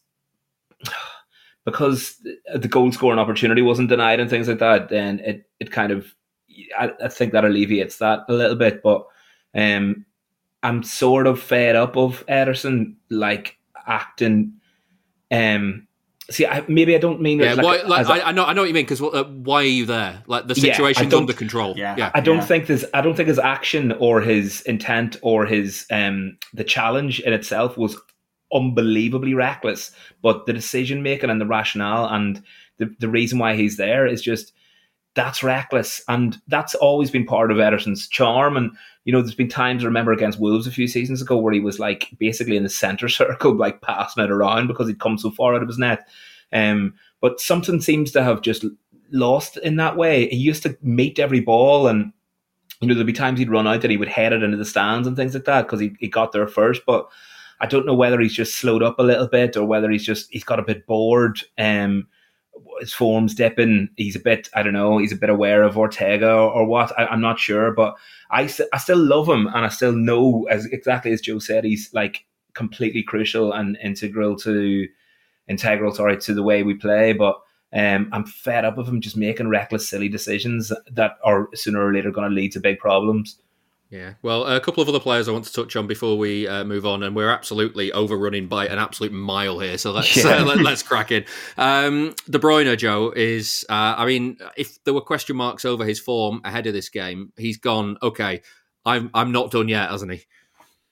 because the goal scoring opportunity wasn't denied and things like that, then it, it kind of, I, I think that alleviates that a little bit, but Um, I'm sort of fed up of Ederson like acting. Um, see, I, maybe I don't mean
yeah.
it like,
Why, like,
a,
I, I know, I know what you mean. Because uh, why are you there? Like the
Yeah,
situation's
I
under control.
Yeah,
yeah.
I don't
Yeah.
think this. I don't think his action or his intent or his um the challenge in itself was unbelievably reckless. But the decision making and the rationale and the the reason why he's there is just. That's reckless, and that's always been part of Ederson's charm. And you know, there's been times I remember against Wolves a few seasons ago where he was like basically in the centre circle, like passing it around because he'd come so far out of his net. Um, but something seems to have just lost in that way. He used to meet every ball, and you know, there'd be times he'd run out and he would head it into the stands and things like that because he he got there first. But I don't know whether he's just slowed up a little bit or whether he's just he's got a bit bored. Um. His form's dipping. He's a bit, I don't know, he's a bit aware of Ortega or, or what. I, I'm not sure, but I, I still love him, and I still know, as exactly as Joe said, he's like completely crucial and integral to integral, sorry, to the way we play. But um, I'm fed up of him just making reckless, silly decisions that are sooner or later going to lead to big problems.
Yeah, well, a couple of other players I want to touch on before we uh, move on, and we're absolutely overrunning by an absolute mile here, so let's
yeah.
uh, let, let's crack in. Um, De Bruyne, Joe, is, uh, I mean, if there were question marks over his form ahead of this game, he's gone, okay, I'm I'm not done yet, hasn't he?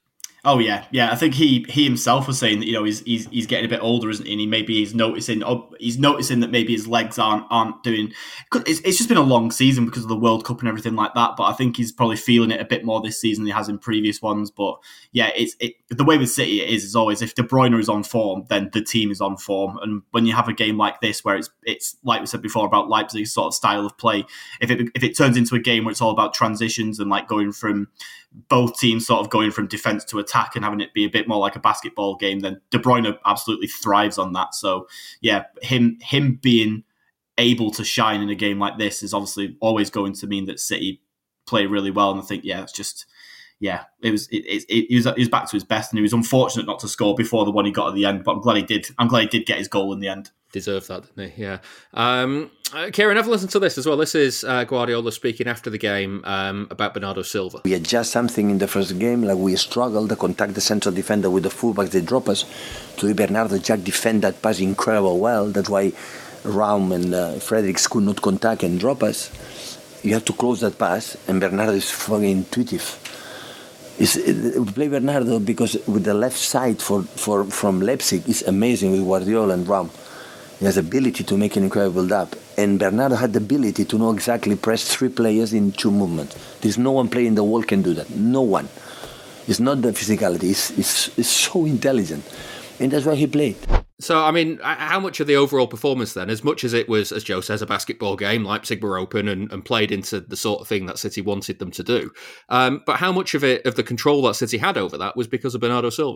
Oh yeah, yeah. I think he he himself was saying that, you know, he's he's, he's getting a bit older, isn't he? And he maybe he's noticing oh, he's noticing that maybe his legs aren't aren't doing. It's, it's just been a long season because of the World Cup and everything like that. But I think he's probably feeling it a bit more this season than he has in previous ones. But yeah, it's it, the way with City it is is always if De Bruyne is on form, then the team is on form. And when you have a game like this where it's it's like we said before about Leipzig's sort of style of play, if it if it turns into a game where it's all about transitions and like going from both teams sort of going from defence to attack and having it be a bit more like a basketball game, then De Bruyne absolutely thrives on that. So yeah, him him being able to shine in a game like this is obviously always going to mean that City play really well. And I think, yeah, it's just, yeah, it was it, it, it, he was he was back to his best, and he was unfortunate not to score before the one he got at the end. But I'm glad he did. I'm glad he did get his goal in the end.
Deserved that, didn't he? Yeah. Um, uh, Kieran, have a listen to this as well. This is uh, Guardiola speaking after the game um, about Bernardo Silva.
We adjust something in the first game, like we struggled to contact the central defender with the fullbacks. They drop us. To Bernardo Jack defend that pass incredible well. That's why Raum and uh, Fredericks could not contact and drop us. You have to close that pass, and Bernardo is fucking intuitive. It's, it, we play Bernardo because with the left side for, for from Leipzig is amazing with Guardiola and Raum. He has the ability to make an incredible build-up. And Bernardo had the ability to know exactly press three players in two movements. There's no one player in the world can do that. No one. It's not the physicality. It's, it's, it's so intelligent. And that's why he played.
So, I mean, how much of the overall performance then, as much as it was, as Joe says, a basketball game, Leipzig were open and, and played into the sort of thing that City wanted them to do. Um, but how much of it, of the control that City had over that was because of Bernardo Silva?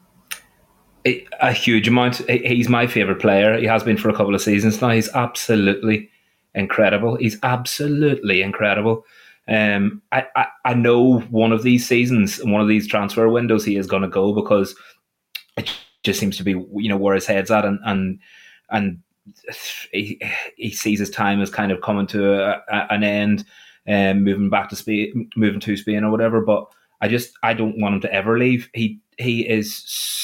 A huge amount. He's my favourite player. He has been for a couple of seasons now. He's absolutely incredible. He's absolutely incredible. Um, I, I, I know one of these seasons, one of these transfer windows, he is going to go because it just seems to be, you know, where his head's at, and and and he, he sees his time as kind of coming to a, a, an end, and um, moving back to Spain, moving to Spain or whatever. But I just I don't want him to ever leave. He he is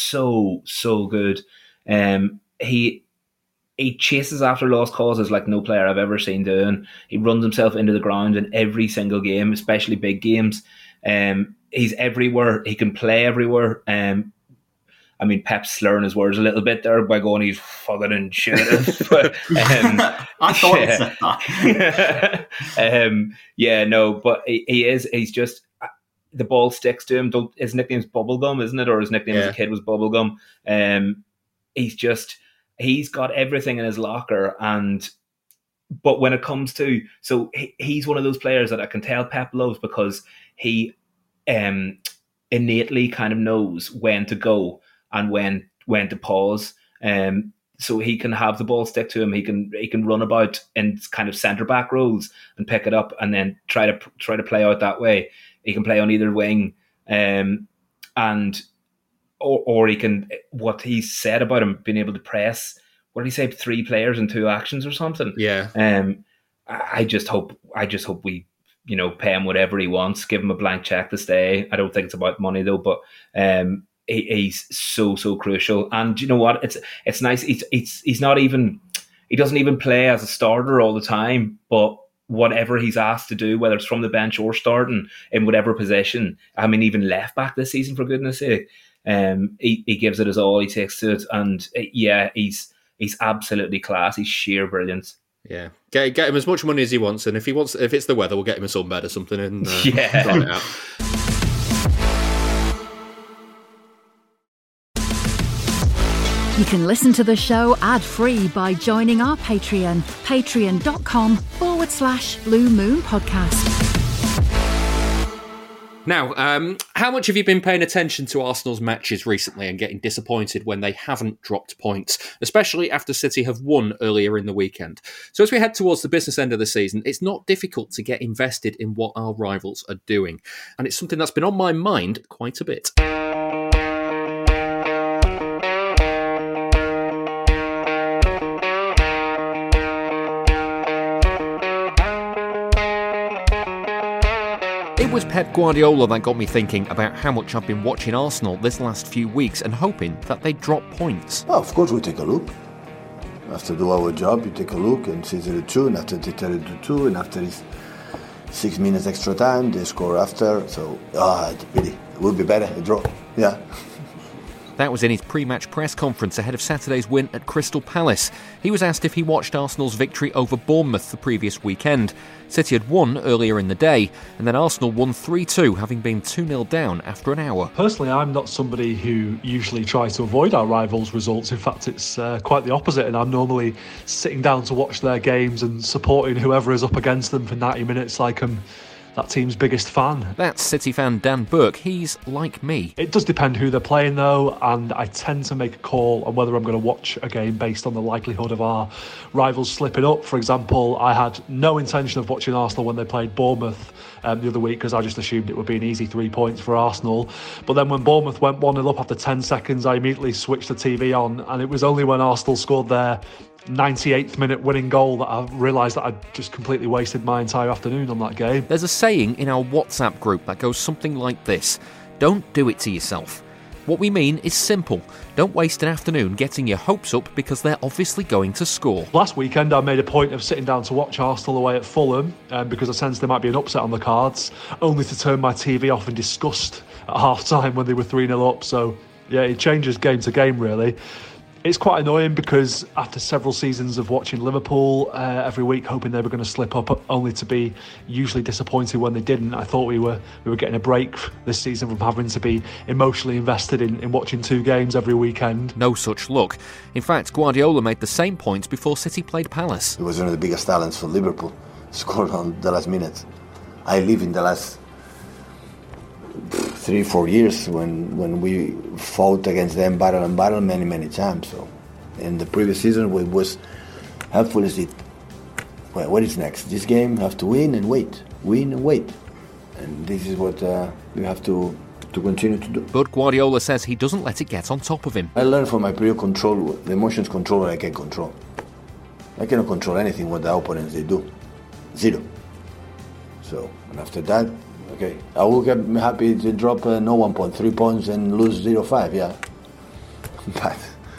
so so good. Um, he he chases after lost causes like no player I've ever seen doing. He runs himself into the ground in every single game, especially big games. Um, he's everywhere. He can play everywhere. Um, I mean, Pep's slurring his words a little bit there by going, he's fucking and shit. But, um,
I thought yeah. he said that.
um, yeah, no, but he, he is. He's just. The ball sticks to him. Don't, his nickname's Bubblegum, isn't it? Or his nickname yeah. as a kid was Bubblegum. Um, he's just, he's got everything in his locker. And, but when it comes to, so he, he's one of those players that I can tell Pep loves because he um, innately kind of knows when to go and when when to pause. Um, so he can have the ball stick to him. He can he can run about in kind of centre back roles and pick it up and then try to try to play out that way. He can play on either wing, um, and or or he can. What he said about him being able to press. What did he say? Three players in two actions or something.
Yeah.
Um, I just hope. I just hope we, you know, pay him whatever he wants. Give him a blank check to stay. I don't think it's about money though, but um, he, he's so so crucial. And you know what? It's it's nice. He's he's he's not even. He doesn't even play as a starter all the time, but whatever he's asked to do, whether it's from the bench or starting in whatever position, I mean, even left back this season, for goodness sake, um, he, he gives it his all, he takes to it, and uh, yeah, he's he's absolutely class. He's sheer brilliance.
Yeah, get get him as much money as he wants, and if he wants, if it's the weather, we'll get him a sunbed or something and uh,
yeah.
run it out.
You can listen to the show ad-free by joining our Patreon, patreon.com forward slash Blue Moon Podcast.
Now, um, how much have you been paying attention to Arsenal's matches recently and getting disappointed when they haven't dropped points, especially after City have won earlier in the weekend? So as we head towards the business end of the season, it's not difficult to get invested in what our rivals are doing. And it's something that's been on my mind quite a bit. It was Pep Guardiola that got me thinking about how much I've been watching Arsenal this last few weeks and hoping that they'd drop points.
Well, of course we take a look. After do our job, you take a look and see zero two, and after they tell it to two, and after it's six minutes extra time, they score after. So, ah, it's a pity. It would be better, a draw. Yeah.
That was in his pre-match press conference ahead of Saturday's win at Crystal Palace. He was asked if he watched Arsenal's victory over Bournemouth the previous weekend. City had won earlier in the day, and then Arsenal won three two, having been two nil down after an hour.
Personally, I'm not somebody who usually tries to avoid our rivals' results. In fact, it's uh, quite the opposite, and I'm normally sitting down to watch their games and supporting whoever is up against them for ninety minutes like I'm that team's biggest fan.
That's City fan Dan Burke. He's like me.
It does depend who they're playing though, and I tend to make a call on whether I'm going to watch a game based on the likelihood of our rivals slipping up. For example, I had no intention of watching Arsenal when they played Bournemouth um, the other week because I just assumed it would be an easy three points for Arsenal. But then when Bournemouth went one nil up after ten seconds, I immediately switched the T V on, and it was only when Arsenal scored their ninety-eighth minute winning goal that I realised that I'd just completely wasted my entire afternoon on that game.
There's a saying in our WhatsApp group that goes something like this: don't do it to yourself. What we mean is simple. Don't waste an afternoon getting your hopes up because they're obviously going to score.
Last weekend I made a point of sitting down to watch Arsenal away at Fulham um, because I sensed there might be an upset on the cards, only to turn my T V off in disgust at half time when they were three nil up. So yeah, it changes game to game really. It's quite annoying because after several seasons of watching Liverpool uh, every week, hoping they were going to slip up, only to be usually disappointed when they didn't, I thought we were we were getting a break this season from having to be emotionally invested in, in watching two games every weekend.
No such luck. In fact, Guardiola made the same points before City played Palace.
He was one of the biggest talents for Liverpool. Scored on the last minute. I live in the last three, four years when when we fought against them battle and battle many, many times. So in the previous season, it was helpful as it. Well, what is next? This game, have to win and wait, win and wait, and this is what uh, we have to to continue to do.
But Guardiola says he doesn't let it get on top of him.
I learned from my previous control, the emotions control I can control. I cannot control anything what the opponents they do, zero. So and after that. Okay, I will get happy to drop uh, no one point, three points and lose zero five, yeah. But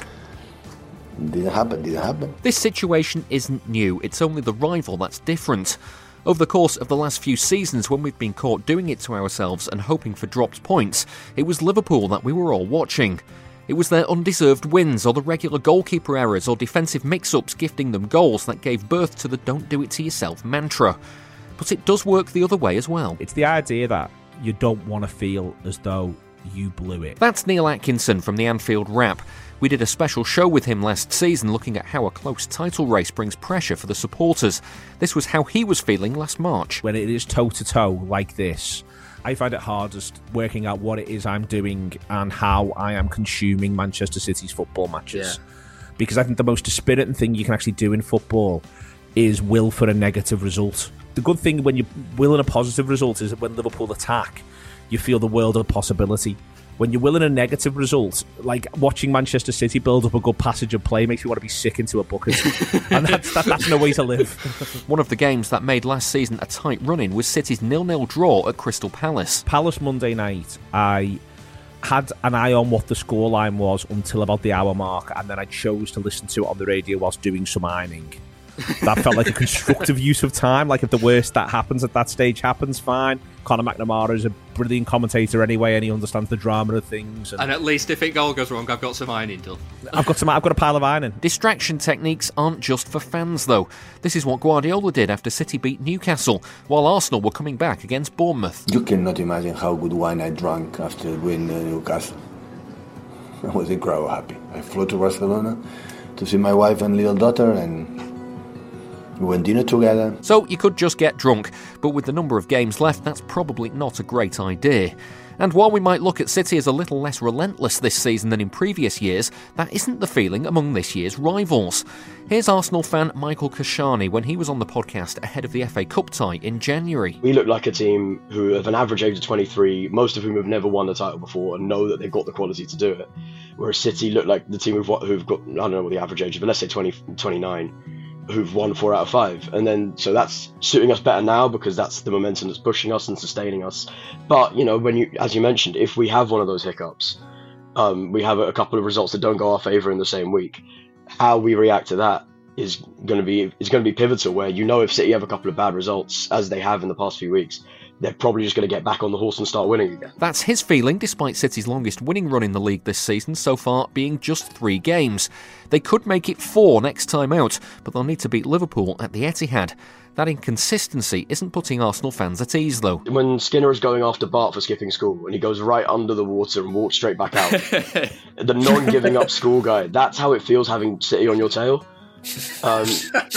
didn't happen, didn't happen.
This situation isn't new, it's only the rival that's different. Over the course of the last few seasons, when we've been caught doing it to ourselves and hoping for dropped points, it was Liverpool that we were all watching. It was their undeserved wins, or the regular goalkeeper errors, or defensive mix-ups gifting them goals that gave birth to the don't do it to yourself mantra. But it does work the other way as well.
It's the idea that you don't want to feel as though you blew it.
That's Neil Atkinson from the Anfield Wrap. We did a special show with him last season looking at how a close title race brings pressure for the supporters. This was how he was feeling last March.
When it is toe-to-toe like this, I find it hardest working out what it is I'm doing and how I am consuming Manchester City's football matches. Yeah. Because I think the most dispiriting thing you can actually do in football is will for a negative result. The good thing when you're willing a positive result is that when Liverpool attack, you feel the world of possibility. When you're willing a negative result, like watching Manchester City build up a good passage of play makes you want to be sick into a bucket. And that's, that, that's no way to live.
One of the games that made last season a tight run-in was City's nil nil draw at Crystal Palace.
Palace Monday night, I had an eye on what the scoreline was until about the hour mark, and then I chose to listen to it on the radio whilst doing some ironing. That felt like a constructive use of time. Like if the worst that happens at that stage happens, fine. Conor McNamara is a brilliant commentator anyway, and he understands the drama of things. And,
and at least if it all goes wrong, I've got some ironing done.
I've got some. I've got a pile of ironing.
Distraction techniques aren't just for fans, though. This is what Guardiola did after City beat Newcastle, while Arsenal were coming back against Bournemouth.
You cannot imagine how good wine I drank after winning uh, Newcastle. I was incredibly happy. I flew to Barcelona to see my wife and little daughter, and we went dinner together.
So you could just get drunk, but with the number of games left, that's probably not a great idea. And while we might look at City as a little less relentless this season than in previous years, that isn't the feeling among this year's rivals. Here's Arsenal fan Michael Kashani when he was on the podcast ahead of the F A Cup tie in January.
We look like a team who have an average age of twenty-three, most of whom have never won a title before and know that they've got the quality to do it. Whereas City look like the team who've, who've got, I don't know what the average age is, but let's say twenty, twenty-nine. Who've won four out of five, and then so that's suiting us better now because that's the momentum that's pushing us and sustaining us. But you know, when you, as you mentioned, if we have one of those hiccups, um, we have a couple of results that don't go our favour in the same week. How we react to that is going to be is going to be pivotal. Where you know, if City have a couple of bad results, as they have in the past few weeks, they're probably just going to get back on the horse and start winning again.
That's his feeling, despite City's longest winning run in the league this season so far being just three games. They could make it four next time out, but they'll need to beat Liverpool at the Etihad. That inconsistency isn't putting Arsenal fans at ease, though.
When Skinner is going after Bart for skipping school, and he goes right under the water and walks straight back out, the non-giving up school guy, that's how it feels having City on your tail. Um,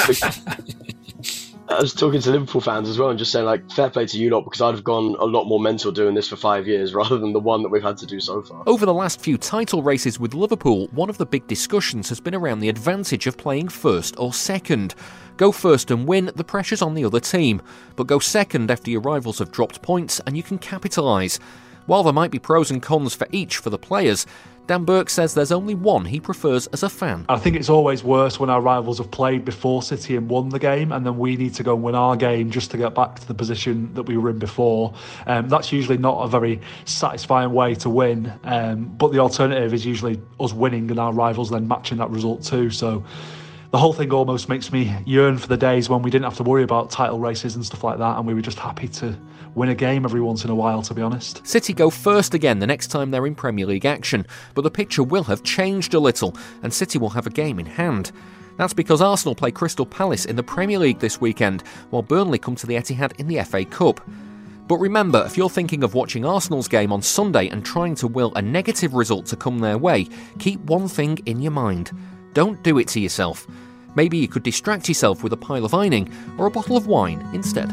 I was talking to Liverpool fans as well and just saying, like, fair play to you lot, because I'd have gone a lot more mental doing this for five years rather than the one that we've had to do so far.
Over the last few title races with Liverpool, one of the big discussions has been around the advantage of playing first or second. Go first and win, the pressure's on the other team. But go second after your rivals have dropped points and you can capitalise. While there might be pros and cons for each for the players, Dan Burke says there's only one he prefers as a fan.
I think it's always worse when our rivals have played before City and won the game, and then we need to go and win our game just to get back to the position that we were in before. Um, that's usually not a very satisfying way to win, um, but the alternative is usually us winning and our rivals then matching that result too. So the whole thing almost makes me yearn for the days when we didn't have to worry about title races and stuff like that, and we were just happy to win a game every once in a while, to be honest.
City go first again the next time they're in Premier League action, but the picture will have changed a little, and City will have a game in hand. That's because Arsenal play Crystal Palace in the Premier League this weekend, while Burnley come to the Etihad in the F A Cup. But remember, if you're thinking of watching Arsenal's game on Sunday and trying to will a negative result to come their way, keep one thing in your mind. Don't do it to yourself. Maybe you could distract yourself with a pile of ironing or a bottle of wine instead.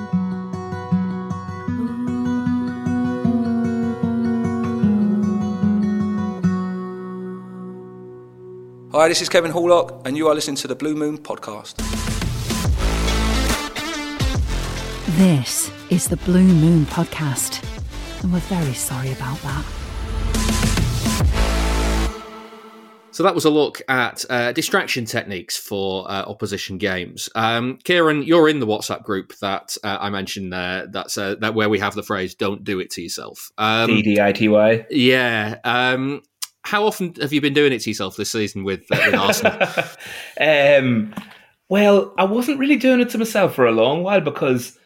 Hi, this is Kevin Horlock, and you are listening to the Blue Moon Podcast.
This is the Blue Moon Podcast, and we're very sorry about that.
So that was a look at uh, distraction techniques for uh, opposition games. Um, Kieran, you're in the WhatsApp group that uh, I mentioned there. That's uh, that where we have the phrase "Don't do it to yourself." Um,
D D I T Y.
Yeah. Um, how often have you been doing it to yourself this season with, uh, with Arsenal?
um, well, I wasn't really doing it to myself for a long while because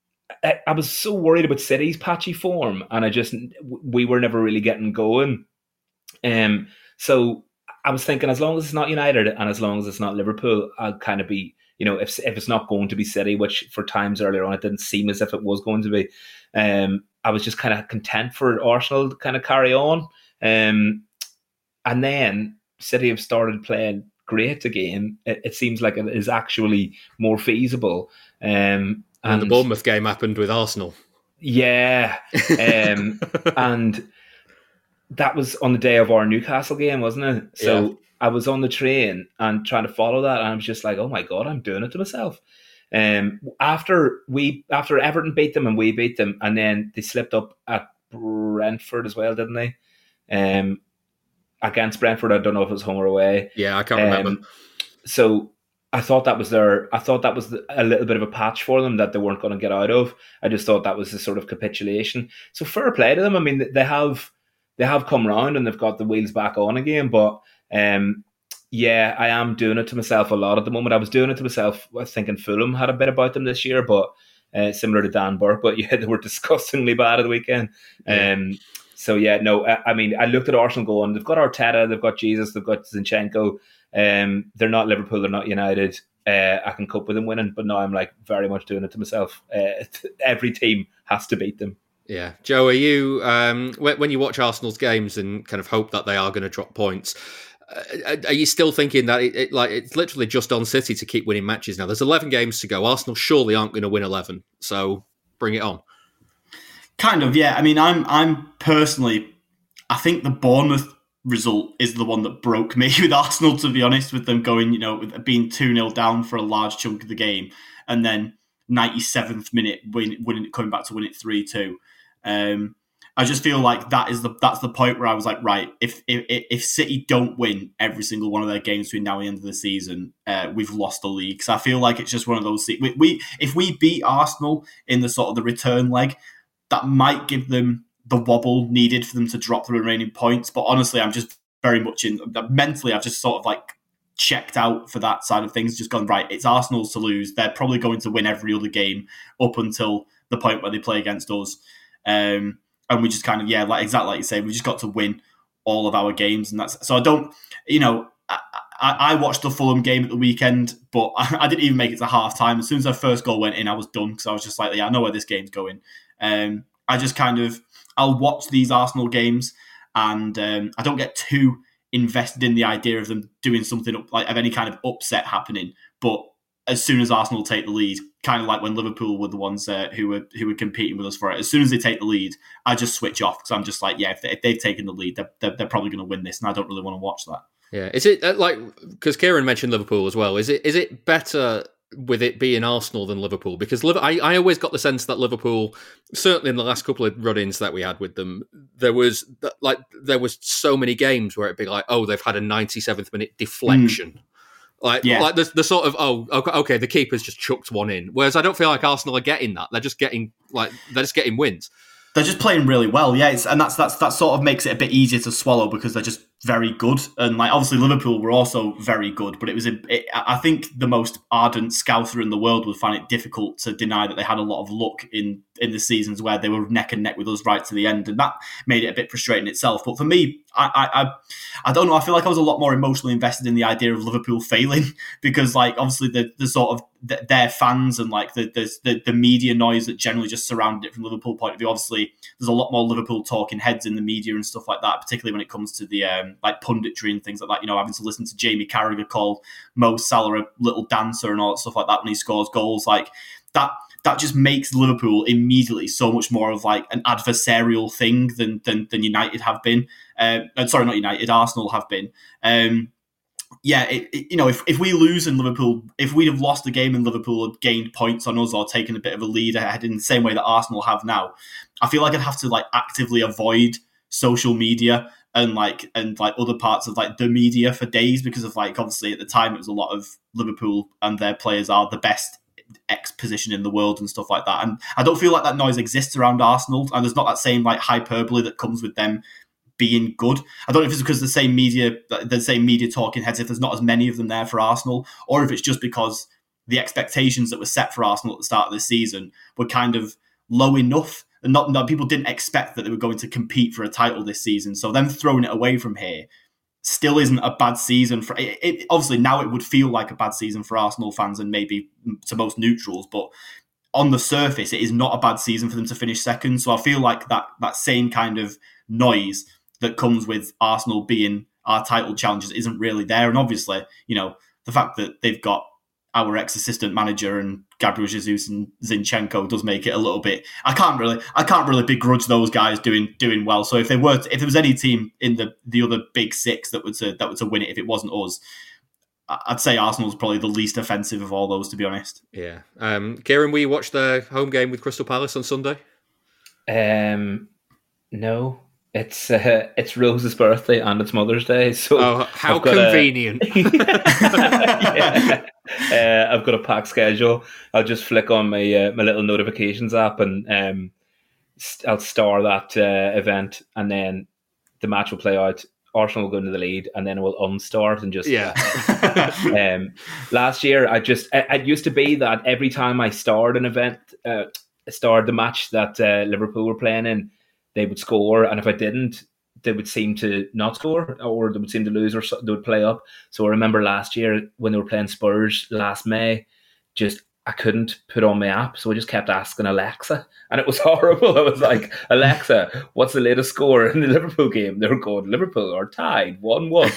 I, I was so worried about City's patchy form, and I just we were never really getting going. Um, so. I was thinking, as long as it's not United and as long as it's not Liverpool, I'll kind of be, you know, if if it's not going to be City, which for times earlier on it didn't seem as if it was going to be, um, I was just kind of content for Arsenal to kind of carry on. Um, and then City have started playing great again. It, it seems like it is actually more feasible. Um,
and, and the Bournemouth game happened with Arsenal.
Yeah. Um, and... That was on the day of our Newcastle game, wasn't it? So yeah. I was on the train and trying to follow that, and I was just like, "Oh my god, I'm doing it to myself." Um, after we, after Everton beat them and we beat them, and then they slipped up at Brentford as well, didn't they? Um, against Brentford, I don't know if it was home or away.
Yeah, I can't um, remember.
So I thought that was their. I thought that was a little bit of a patch for them that they weren't going to get out of. I just thought that was a sort of capitulation. So fair play to them. I mean, they have. They have come round and they've got the wheels back on again. But um, yeah, I am doing it to myself a lot at the moment. I was doing it to myself, I was thinking Fulham had a bit about them this year, but uh, similar to Dan Burke. But yeah, they were disgustingly bad at the weekend. Yeah. Um, so yeah, no, I, I mean, I looked at Arsenal going, they've got Arteta, they've got Jesus, they've got Zinchenko. Um, they're not Liverpool, they're not United. Uh, I can cope with them winning. But now I'm like very much doing it to myself. Uh, every team has to beat them.
Yeah. Joe, are you, um, when you watch Arsenal's games and kind of hope that they are going to drop points, uh, are you still thinking that it, it, like it's literally just on City to keep winning matches now? There's eleven games to go. Arsenal surely aren't going to win eleven, so bring it on.
Kind of, yeah. I mean, I'm I'm personally, I think the Bournemouth result is the one that broke me with Arsenal, to be honest, with them going, you know, with being two nil down for a large chunk of the game, and then ninety-seventh minute win, winning, coming back to win it three two. Um, I just feel like that is the that's the point where I was like, right, if if if City don't win every single one of their games between now and the end of the season, uh, we've lost the league. Because I feel like it's just one of those. We, we if we beat Arsenal in the sort of the return leg, that might give them the wobble needed for them to drop the remaining points. But honestly, I'm just very much in mentally. I've just sort of like checked out for that side of things. Just gone, right, it's Arsenal's to lose. They're probably going to win every other game up until the point where they play against us. Um, and we just kind of, yeah, like exactly like you say, we just got to win all of our games. And that's, so I don't, you know, I, I, I watched the Fulham game at the weekend, but I, I didn't even make it to half time. As soon as our first goal went in, I was done because I was just like, yeah, I know where this game's going. Um, I just kind of, I'll watch these Arsenal games and um, I don't get too invested in the idea of them doing something up, like of any kind of upset happening. But as soon as Arsenal take the lead, kind of like when Liverpool were the ones uh, who were who were competing with us for it, as soon as they take the lead, I just switch off because I'm just like, yeah, if, they, if they've taken the lead, they're, they're, they're probably going to win this, and I don't really want to watch that.
Yeah, is it uh, like, because Kieran mentioned Liverpool as well? Is it is it better with it being Arsenal than Liverpool? Because I, I always got the sense that Liverpool, certainly in the last couple of run-ins that we had with them, there was like there was so many games where it'd be like, oh, they've had a ninety-seventh minute deflection. Mm. Like, yeah. like the, the sort of, oh, okay, the keeper's just chucked one in. Whereas I don't feel like Arsenal are getting that. They're just getting like they're just getting wins.
They're just playing really well, yeah. It's, and that's that's that sort of makes it a bit easier to swallow because they're just very good. And like obviously Liverpool were also very good, but it was a, it, I think the most ardent Scouther in the world would find it difficult to deny that they had a lot of luck in in the seasons where they were neck and neck with us right to the end, and that made it a bit frustrating itself. But for me, I I I don't know. I feel like I was a lot more emotionally invested in the idea of Liverpool failing because like obviously the the sort of the, their fans and like the, the the media noise that generally just surrounded it from Liverpool point of view. Obviously, there's a lot more Liverpool talking heads in the media and stuff like that, particularly when it comes to the um, like punditry and things like that. You know, having to listen to Jamie Carragher call Mo Salah a little dancer and all that stuff like that when he scores goals, like that. That just makes Liverpool immediately so much more of like an adversarial thing than than, than United have been. Uh, sorry, not United, Arsenal have been. Um, yeah, it, it, you know, if, if we lose in Liverpool, if we'd have lost the game and Liverpool had gained points on us or taken a bit of a lead ahead in the same way that Arsenal have now, I feel like I'd have to like actively avoid social media and like and like other parts of like the media for days because of like obviously at the time it was a lot of Liverpool and their players are the best X position in the world and stuff like that, and I don't feel like that noise exists around Arsenal, and there's not that same like hyperbole that comes with them being good. I don't know if it's because the same media the same media talking heads, if there's not as many of them there for Arsenal, or if it's just because the expectations that were set for Arsenal at the start of the season were kind of low enough, and not, not people didn't expect that they were going to compete for a title this season, so them throwing it away from here still isn't a bad season for it, it. Obviously, now it would feel like a bad season for Arsenal fans and maybe to most neutrals, but on the surface, it is not a bad season for them to finish second. So I feel like that that same kind of noise that comes with Arsenal being our title challengers isn't really there. And obviously, you know, the fact that they've got our ex-assistant manager and Gabriel Jesus and Zinchenko does make it a little bit. I can't really, I can't really begrudge those guys doing doing well. So if they were, to, if there was any team in the, the other big six that would to that would to win it, if it wasn't us, I'd say Arsenal's probably the least offensive of all those, to be honest.
Yeah, um, Kieran, we watched the home game with Crystal Palace on Sunday.
Um, no. It's uh, it's Rose's birthday and it's Mother's Day, so
oh, how convenient!
A... yeah. uh, I've got a packed schedule. I'll just flick on my uh, my little notifications app and um, I'll star that uh, event, and then the match will play out. Arsenal will go into the lead, and then it will unstart and just
yeah.
um, last year, I just it, it used to be that every time I starred an event, uh, starred the match that uh, Liverpool were playing in, they would score, and if I didn't, they would seem to not score, or they would seem to lose, or they would play up. So I remember last year when they were playing Spurs last May, just I couldn't put on my app, so I just kept asking Alexa, and it was horrible. I was like, Alexa, what's the latest score in the Liverpool game? They were going, Liverpool are tied one one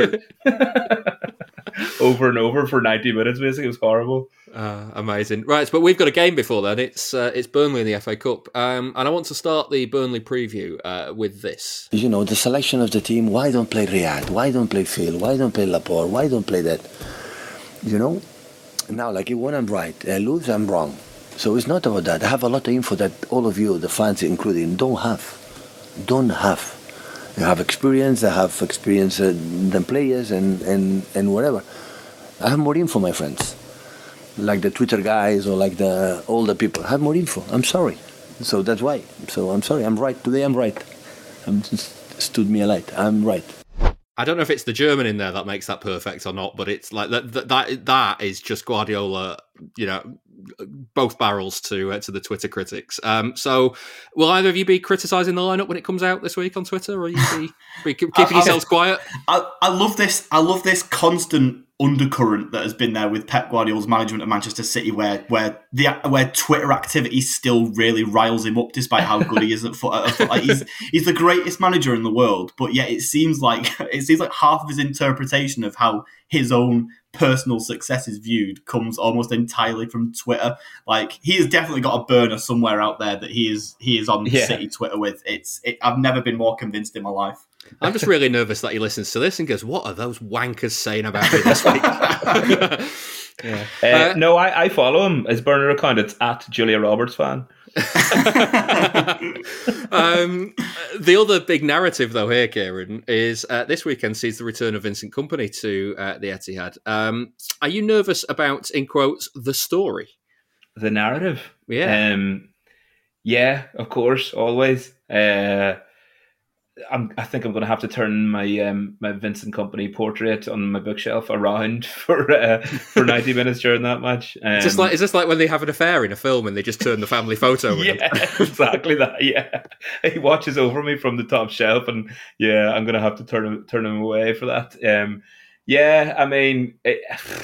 over and over for ninety minutes. Basically, it was horrible.
Uh, amazing, right? But we've got a game before then. It's uh, it's Burnley in the F A Cup, um, and I want to start the Burnley preview uh, with this.
You know, the selection of the team. Why don't play Riyad? Why don't play Phil? Why don't play Laporte? Why don't play that? You know, now like when I'm right, I lose, I'm wrong. So it's not about that. I have a lot of info that all of you, the fans including, don't have. Don't have. You have experience. I have experience uh, than players and, and, and whatever. I have more info, my friends. Like the Twitter guys or like the older people. I have more info. I'm sorry. So that's why. So I'm sorry. I'm right. Today I'm right. I'm just stood me a light. I'm right.
I don't know if it's the German in there that makes that perfect or not, but it's like that that that is just Guardiola, you know, both barrels to uh, to the Twitter critics. Um, so, will either of you be criticising the lineup when it comes out this week on Twitter, or will you be, be keeping I, yourselves I, quiet?
I, I love this. I love this constant undercurrent that has been there with Pep Guardiola's management of Manchester City, where where the where Twitter activity still really riles him up, despite how good he is at foot. At foot. Like he's he's the greatest manager in the world, but yet it seems like it seems like half of his interpretation of how his own personal success is viewed comes almost entirely from Twitter. Like he has definitely got a burner somewhere out there that he is he is on yeah. City Twitter with. It's it, I've never been more convinced in my life.
I'm just really nervous that he listens to this and goes, "What are those wankers saying about me this week?"
yeah. uh, uh, no, I, I follow him. His burner account, it's at Julia Roberts fan.
um, the other big narrative, though, here, Kieran, is uh, this weekend sees the return of Vincent Kompany to uh, the Etihad. Um, are you nervous about, in quotes, the story?
The narrative?
Yeah.
Um, yeah, of course, always. Uh, I'm, I think I'm going to have to turn my um, my Vincent Kompany portrait on my bookshelf around for uh, for ninety minutes during that match. Um,
just like is this like when they have an affair in a film and they just turn the family photo? With
yeah, exactly that. Yeah, he watches over me from the top shelf, and yeah, I'm going to have to turn him turn him away for that. Um, yeah, I mean, it,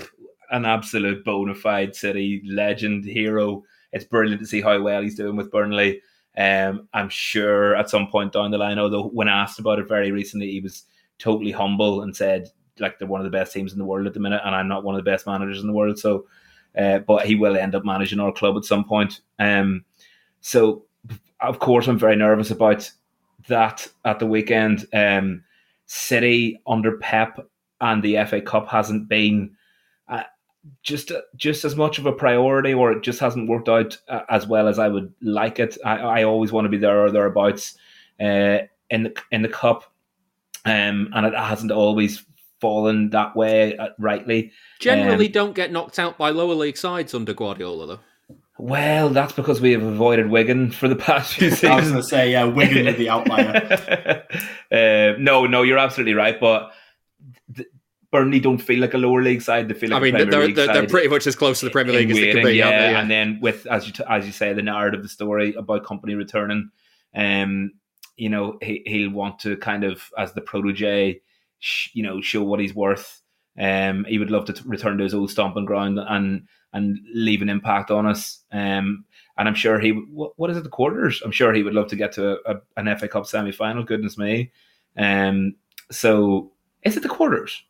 an absolute bona fide City legend, hero. It's brilliant to see how well he's doing with Burnley. Um, I'm sure at some point down the line, although when asked about it very recently, he was totally humble and said, like, they're one of the best teams in the world at the minute, and I'm not one of the best managers in the world. So, uh, but he will end up managing our club at some point. Um, so, of course, I'm very nervous about that at the weekend. Um, City under Pep and the F A Cup hasn't been Uh, just just as much of a priority, or it just hasn't worked out uh, as well as I would like it. I, I always want to be there or thereabouts uh, in the in the cup, um, and it hasn't always fallen that way uh, rightly.
Generally,
um,
don't get knocked out by lower league sides under Guardiola, though.
Well, that's because we have avoided Wigan for the past few seasons.
I was going to say, yeah, Wigan is the outlier.
uh, no, no, you're absolutely right, but th- Burnley don't feel like a lower league side. They feel like
I mean,
a Premier
they're,
League
they're,
side.
they're pretty much as close to the Premier League as they can be.
Yeah,
They, yeah,
and then with as you t- as you say, the narrative, the story about Kompany returning, um, you know, he he'll want to kind of as the protege, sh- you know, show what he's worth. Um, he would love to t- return to his old stomping ground and and leave an impact on us. Um, and I'm sure he what, what is it the quarters? I'm sure he would love to get to a, a, an F A Cup semi final. Goodness me. Um, so is it the quarters?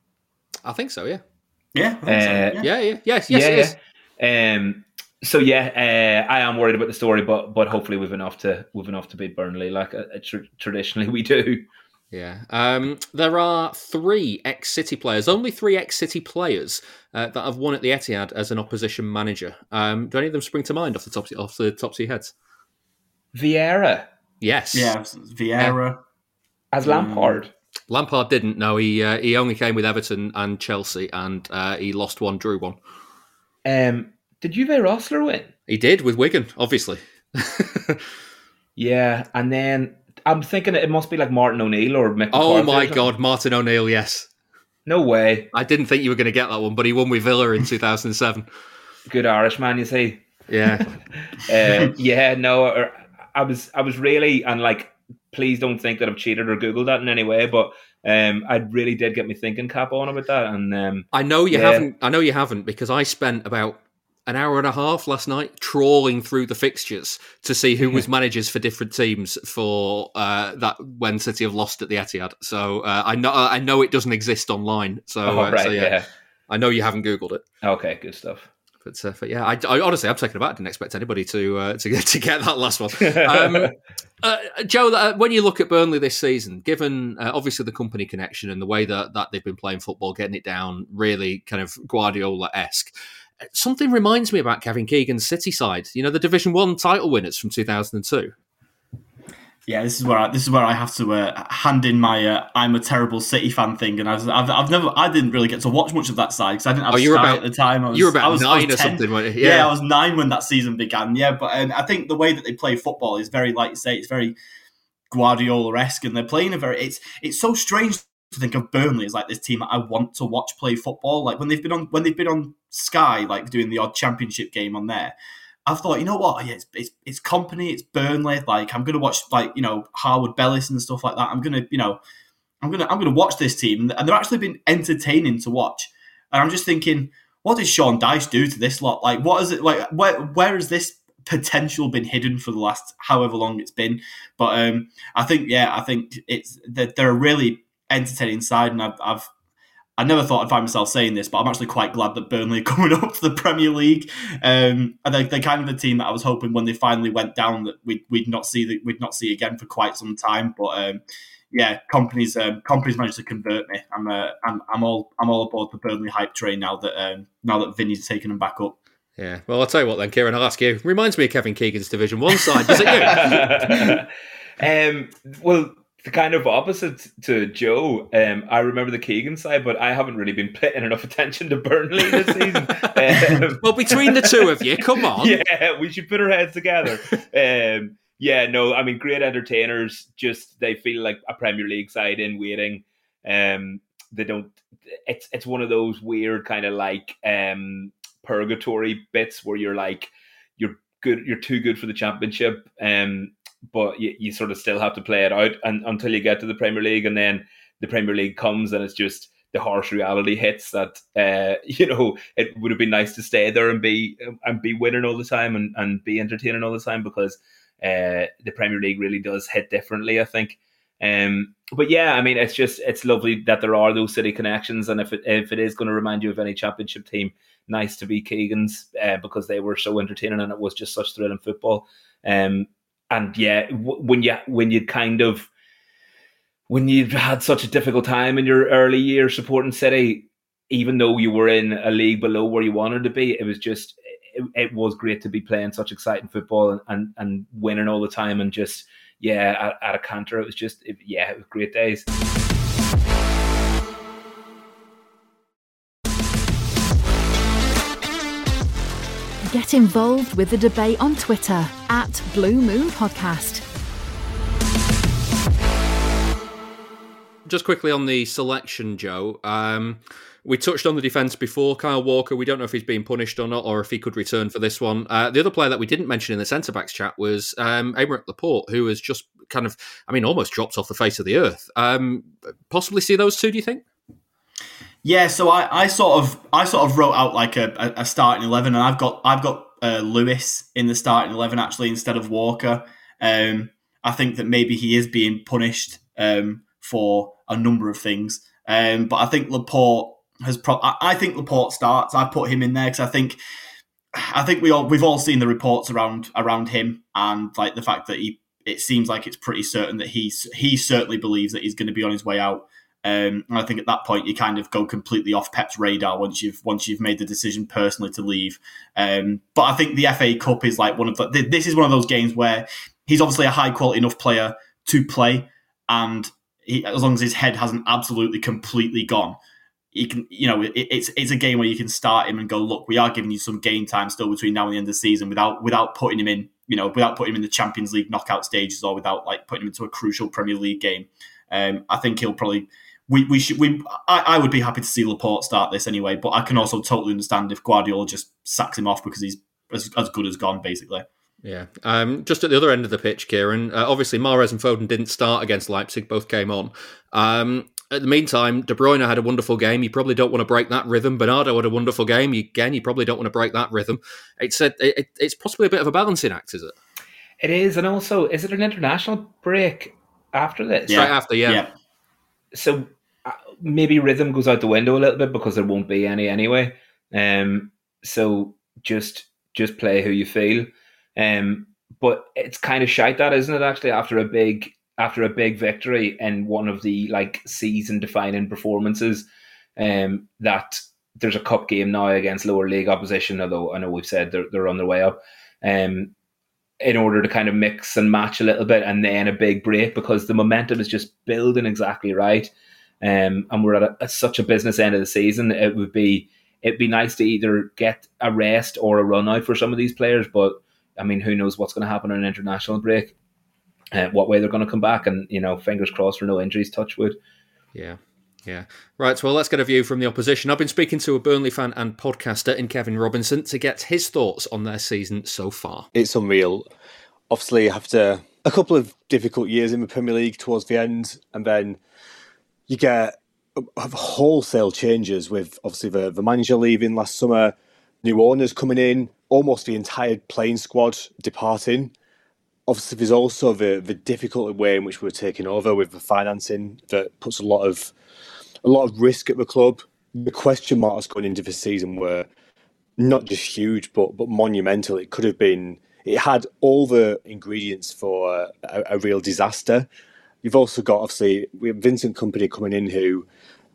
I think so, yeah.
Yeah,
uh,
so. yeah, yeah, yeah, yes, yes,
yeah,
it is.
Um, so yeah, uh, I am worried about the story, but but hopefully we've enough to we've enough to beat Burnley, like uh, tr- traditionally we do.
Yeah, um, there are three ex-City players, only three ex-City players uh, that have won at the Etihad as an opposition manager. Um, do any of them spring to mind off the top off the top of your heads?
Vieira,
yes,
yeah, Vieira
uh, as Lampard. Um,
Lampard didn't. No, he uh, he only came with Everton and Chelsea, and uh, he lost one, drew one.
Um, did Uwe Rosler win?
He did with Wigan, obviously.
Yeah, and then I'm thinking it must be like Martin O'Neill or Mick
Oh my God, Martin O'Neill, yes.
No way.
I didn't think you were going to get that one, but he won with Villa in two thousand seven.
Good Irishman, you see.
Yeah.
um, yeah, no, I was I was really, and like, please don't think that I've cheated or Googled that in any way, but um, I really did get me thinking cap on about that. And um,
I know you
yeah.
haven't. I know you haven't because I spent about an hour and a half last night trawling through the fixtures to see who was managers for different teams for uh, that when City have lost at the Etihad. So uh, I know I know it doesn't exist online. So,
oh,
uh,
right,
so yeah,
yeah,
I know you haven't Googled it.
Okay, good stuff.
But, uh, but yeah, I, I honestly, I'm taken aback. I didn't expect anybody to uh, to, to get that last one. Um, uh, Joe, uh, when you look at Burnley this season, given uh, obviously the Kompany connection and the way that, that they've been playing football, getting it down, really kind of Guardiola-esque, something reminds me about Kevin Keegan's City side. You know, the Division One title winners from two thousand two.
Yeah, this is where I, this is where I have to uh, hand in my uh, "I'm a terrible City fan" thing, and I was, I've, I've never, I didn't really get to watch much of that side because I didn't have
oh, you were
Sky
about,
at the time. I was,
you were about
I was,
nine
I was
or
ten.
something, weren't you? Yeah.
yeah, I was nine when that season began. Yeah, but um, I think the way that they play football is very, like you say, it's very Guardiola-esque, and they're playing a very. It's it's so strange to think of Burnley as like this team that I want to watch play football. Like when they've been on when they've been on Sky, like doing the odd Championship game on there, I've thought, you know what, yeah, it's it's, it's Kompany, it's Burnley. Like I'm gonna watch like you know Harwood Bellis and stuff like that. I'm gonna you know I'm gonna I'm gonna watch this team, and they're actually been entertaining to watch. And I'm just thinking, what did Sean Dyche do to this lot? Like, what is it like? Where where has this potential been hidden for the last however long it's been? But um, I think yeah, I think it's that they're a really entertaining side, and I've, I've I never thought I'd find myself saying this, but I'm actually quite glad that Burnley are coming up to the Premier League. Um, and they, they're kind of the team that I was hoping when they finally went down that we'd we'd not see the, we'd not see again for quite some time. But um, yeah, Kompany's um, Kompany's managed to convert me. I'm uh, I'm I'm all I'm all aboard the Burnley hype train now that um, now that Vinny's taken them back up.
Yeah, well, I'll tell you what then, Kieran, I'll ask you. Reminds me of Kevin Keegan's Division One side, does it you?
um, well, the kind of opposite to Joe. Um, I remember the Keegan side, but I haven't really been paying enough attention to Burnley this season. Um,
well, between the two of you, come on.
Yeah, we should put our heads together. Um, yeah, no, I mean, great entertainers. Just they feel like a Premier League side in waiting. Um, they don't. It's it's one of those weird kind of like um, purgatory bits where you're like you're good, you're too good for the Championship. Um, but you, you sort of still have to play it out and, until you get to the Premier League, and then the Premier League comes and it's just the harsh reality hits that uh, you know it would have been nice to stay there and be and be winning all the time and, and be entertaining all the time, because uh, the Premier League really does hit differently, I think. Um, but yeah, I mean, it's just it's lovely that there are those city connections, and if it if it is going to remind you of any Championship team, nice to be Keegan's uh, because they were so entertaining and it was just such thrilling football. Um, And yeah, when you when you kind of when you've had such a difficult time in your early years supporting City, even though you were in a league below where you wanted to be, it was just it, it was great to be playing such exciting football and, and, and winning all the time, and just yeah at, at a canter, it was just it, yeah it was great days.
Get involved with the debate on Twitter at Blue Moon Podcast.
Just quickly on the selection, Joe. Um, we touched on the defence before. Kyle Walker, we don't know if he's being punished or not, or if he could return for this one. Uh, the other player that we didn't mention in the centre-backs chat was um, Aymeric Laporte, who has just kind of, I mean, almost dropped off the face of the earth. Um, possibly see those two, do you think?
Yeah, so I, I sort of I sort of wrote out like a, a starting eleven, and I've got I've got uh, Lewis in the starting eleven actually instead of Walker. Um, I think that maybe he is being punished um, for a number of things, um, but I think Laporte has. Pro- I, I think Laporte starts. I put him in there because I think I think we all we've all seen the reports around around him, and like the fact that he. It seems like it's pretty certain that he's he certainly believes that he's going to be on his way out. Um, and I think at that point you kind of go completely off Pep's radar once you've once you've made the decision personally to leave. Um, but I think the F A Cup is like one of the, this is one of those games where he's obviously a high quality enough player to play, and he, as long as his head hasn't absolutely completely gone, you can you know it, it's it's a game where you can start him and go, look, we are giving you some game time still between now and the end of the season without without putting him in you know without putting him in the Champions League knockout stages or without like putting him into a crucial Premier League game. Um, I think he'll probably. We we should we I, I would be happy to see Laporte start this anyway, but I can also totally understand if Guardiola just sacks him off because he's as, as good as gone, basically.
Yeah. Um, just at the other end of the pitch, Kieran, uh, obviously Mahrez and Foden didn't start against Leipzig, both came on. Um, at the meantime, De Bruyne had a wonderful game. You probably don't want to break that rhythm. Bernardo had a wonderful game. You, again, you probably don't want to break that rhythm. It's, a, it, it's possibly a bit of a balancing act, is it?
It is, and also, is it an international break after this?
Yeah. Straight after, yeah.
yeah. So... maybe rhythm goes out the window a little bit because there won't be any anyway. Um, so just just play who you feel. Um, but it's kind of shite that, isn't it? Actually, after a big after a big victory and one of the like season defining performances, um, that there's a cup game now against lower league opposition. Although I know we've said they're they're on their way up. Um, in order to kind of mix and match a little bit, and then a big break because the momentum is just building exactly right. Um, and we're at, a, at such a business end of the season. It would be it'd be nice to either get a rest or a run out for some of these players. But I mean, who knows what's going to happen on an international break? Uh, what way they're going to come back? And you know, fingers crossed for no injuries. Touch wood.
Yeah. Yeah. Right, well, let's get a view from the opposition. I've been speaking to a Burnley fan and podcaster in Kevin Robinson to get his thoughts on their season so far.
It's unreal. Obviously, after a couple of difficult years in the Premier League towards the end, and then you get wholesale changes with, obviously, the, the manager leaving last summer, new owners coming in, almost the entire playing squad departing. Obviously, there's also the, the difficult way in which we're taking over with the financing that puts a lot of a lot of risk at the club. The question marks going into the season were not just huge, but but monumental. It could have been. It had all the ingredients for a, a real disaster. You've also got, obviously, we have Vincent Kompany coming in, who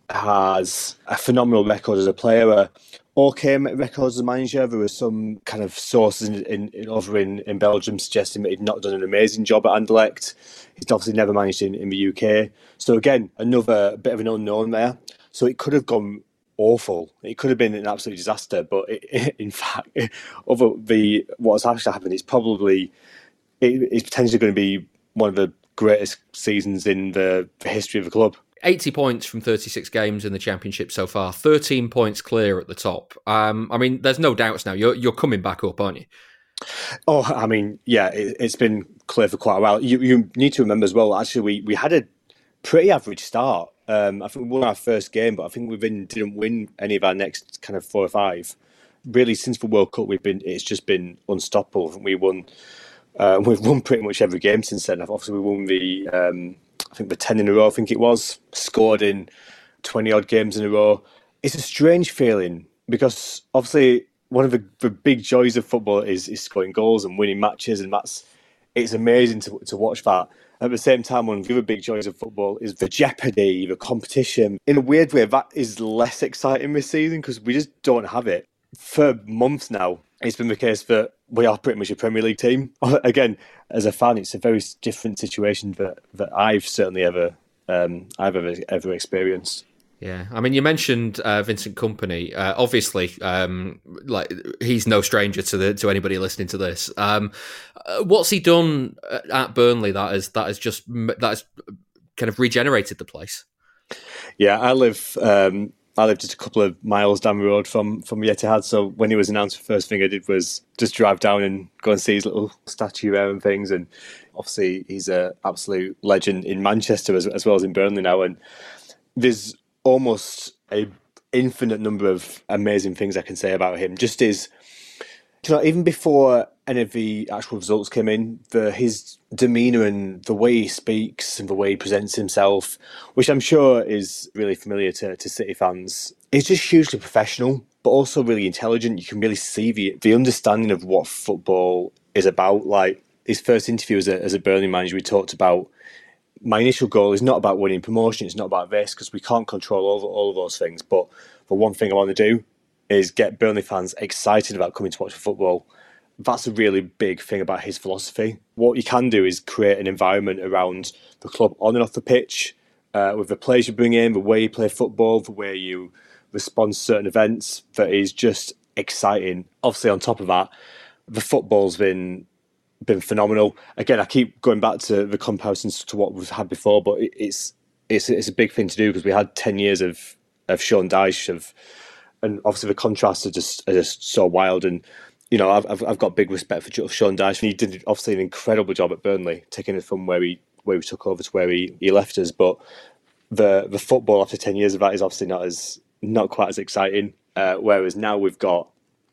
has a phenomenal record as a player, a okay record as a manager. There were some kind of sources in, in, in over in, in Belgium suggesting that he'd not done an amazing job at Anderlecht. He's obviously never managed in, in the U K. So again, another bit of an unknown there. So it could have gone awful. It could have been an absolute disaster. But it, it, in fact, over the what's actually happened, it's probably it, it's potentially going to be one of the greatest seasons in the, the history of the club.
eighty points from thirty-six games in the Championship so far, thirteen points clear at the top. Um, I mean, there's no doubts now. You're you're coming back up, aren't you?
Oh, I mean, yeah, it, it's been clear for quite a while. You you need to remember as well, actually, we, we had a pretty average start. Um, I think we won our first game, but I think we been, didn't win any of our next kind of four or five. Really, since the World Cup, we've been it's just been unstoppable. We won, uh, we've won pretty much every game since then. Obviously, we won the... Um, I think the ten in a row, I think it was, scored in twenty-odd games in a row. It's a strange feeling because, obviously, one of the, the big joys of football is, is scoring goals and winning matches, and that's it's amazing to, to watch that. At the same time, one of the other big joys of football is the jeopardy, the competition. In a weird way, that is less exciting this season because we just don't have it. For months now, it's been the case that we are pretty much a Premier League team. Again, as a fan, it's a very different situation that, that I've certainly ever um, I've ever ever experienced.
Yeah, I mean, you mentioned uh, Vincent Kompany. Uh, obviously, um, like he's no stranger to the to anybody listening to this. Um, uh, what's he done at Burnley that has that has just that has kind of regenerated the place?
Yeah, I live. Um, I live just a couple of miles down the road from from the Etihad. So when he was announced, the first thing I did was just drive down and go and see his little statue there and things. And obviously, he's an absolute legend in Manchester as, as well as in Burnley now. And there's almost a infinite number of amazing things I can say about him. Just his, you know, even before any of the actual results came in, the his demeanour and the way he speaks and the way he presents himself, which I'm sure is really familiar to, to City fans, is just hugely professional, but also really intelligent. You can really see the the understanding of what football is about. Like his first interview as a, as a Burnley manager, we talked about, my initial goal is not about winning promotion, it's not about this, because we can't control all, all of those things. But the one thing I want to do is get Burnley fans excited about coming to watch football. That's a really big thing about his philosophy. What you can do is create an environment around the club on and off the pitch, uh, with the players you bring in, the way you play football, the way you respond to certain events, that is just exciting. Obviously, on top of that, the football's been been phenomenal. Again, I keep going back to the comparisons to what we've had before, but it's it's it's a big thing to do because we had ten years of of Sean Dyche, of, and obviously the contrasts are just are just so wild. And you know, I've I've got big respect for Sean Dyche. He did obviously an incredible job at Burnley, taking it from where he where he took over to where he, he left us. But the the football after ten years of that is obviously not as not quite as exciting. Uh, whereas now we've got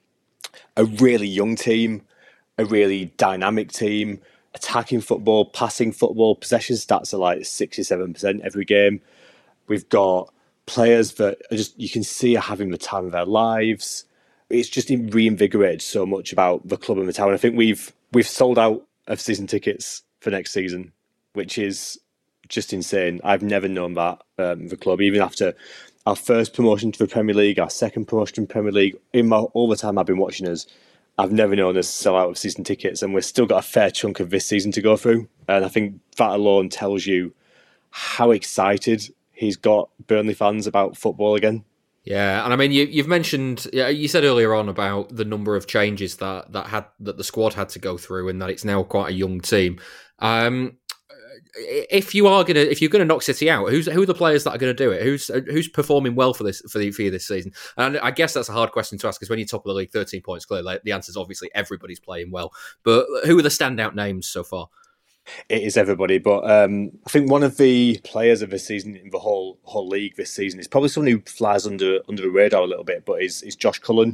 a really young team, a really dynamic team, attacking football, passing football, possession stats are like sixty-seven percent every game. We've got players that are just, you can see are having the time of their lives. It's just reinvigorated so much about the club and the town. I think we've we've sold out of season tickets for next season, which is just insane. I've never known that, um, the club, even after our first promotion to the Premier League, our second promotion to the Premier League, in my, all the time I've been watching us, I've never known us sell out of season tickets, and we've still got a fair chunk of this season to go through. And I think that alone tells you how excited he's got Burnley fans about football again.
Yeah, and I mean, you, you've mentioned, you said earlier on about the number of changes that that had that the squad had to go through, and that it's now quite a young team. Um, if you are gonna if you're gonna knock City out, who's who are the players that are going to do it? Who's who's performing well for this for, the, for you this season? And I guess that's a hard question to ask because when you're top of the league, thirteen points clear, like, the answer is obviously everybody's playing well. But who are the standout names so far?
It is everybody, but um, I think one of the players of this season in the whole whole league this season is probably someone who flies under under the radar a little bit, but is is Josh Cullen,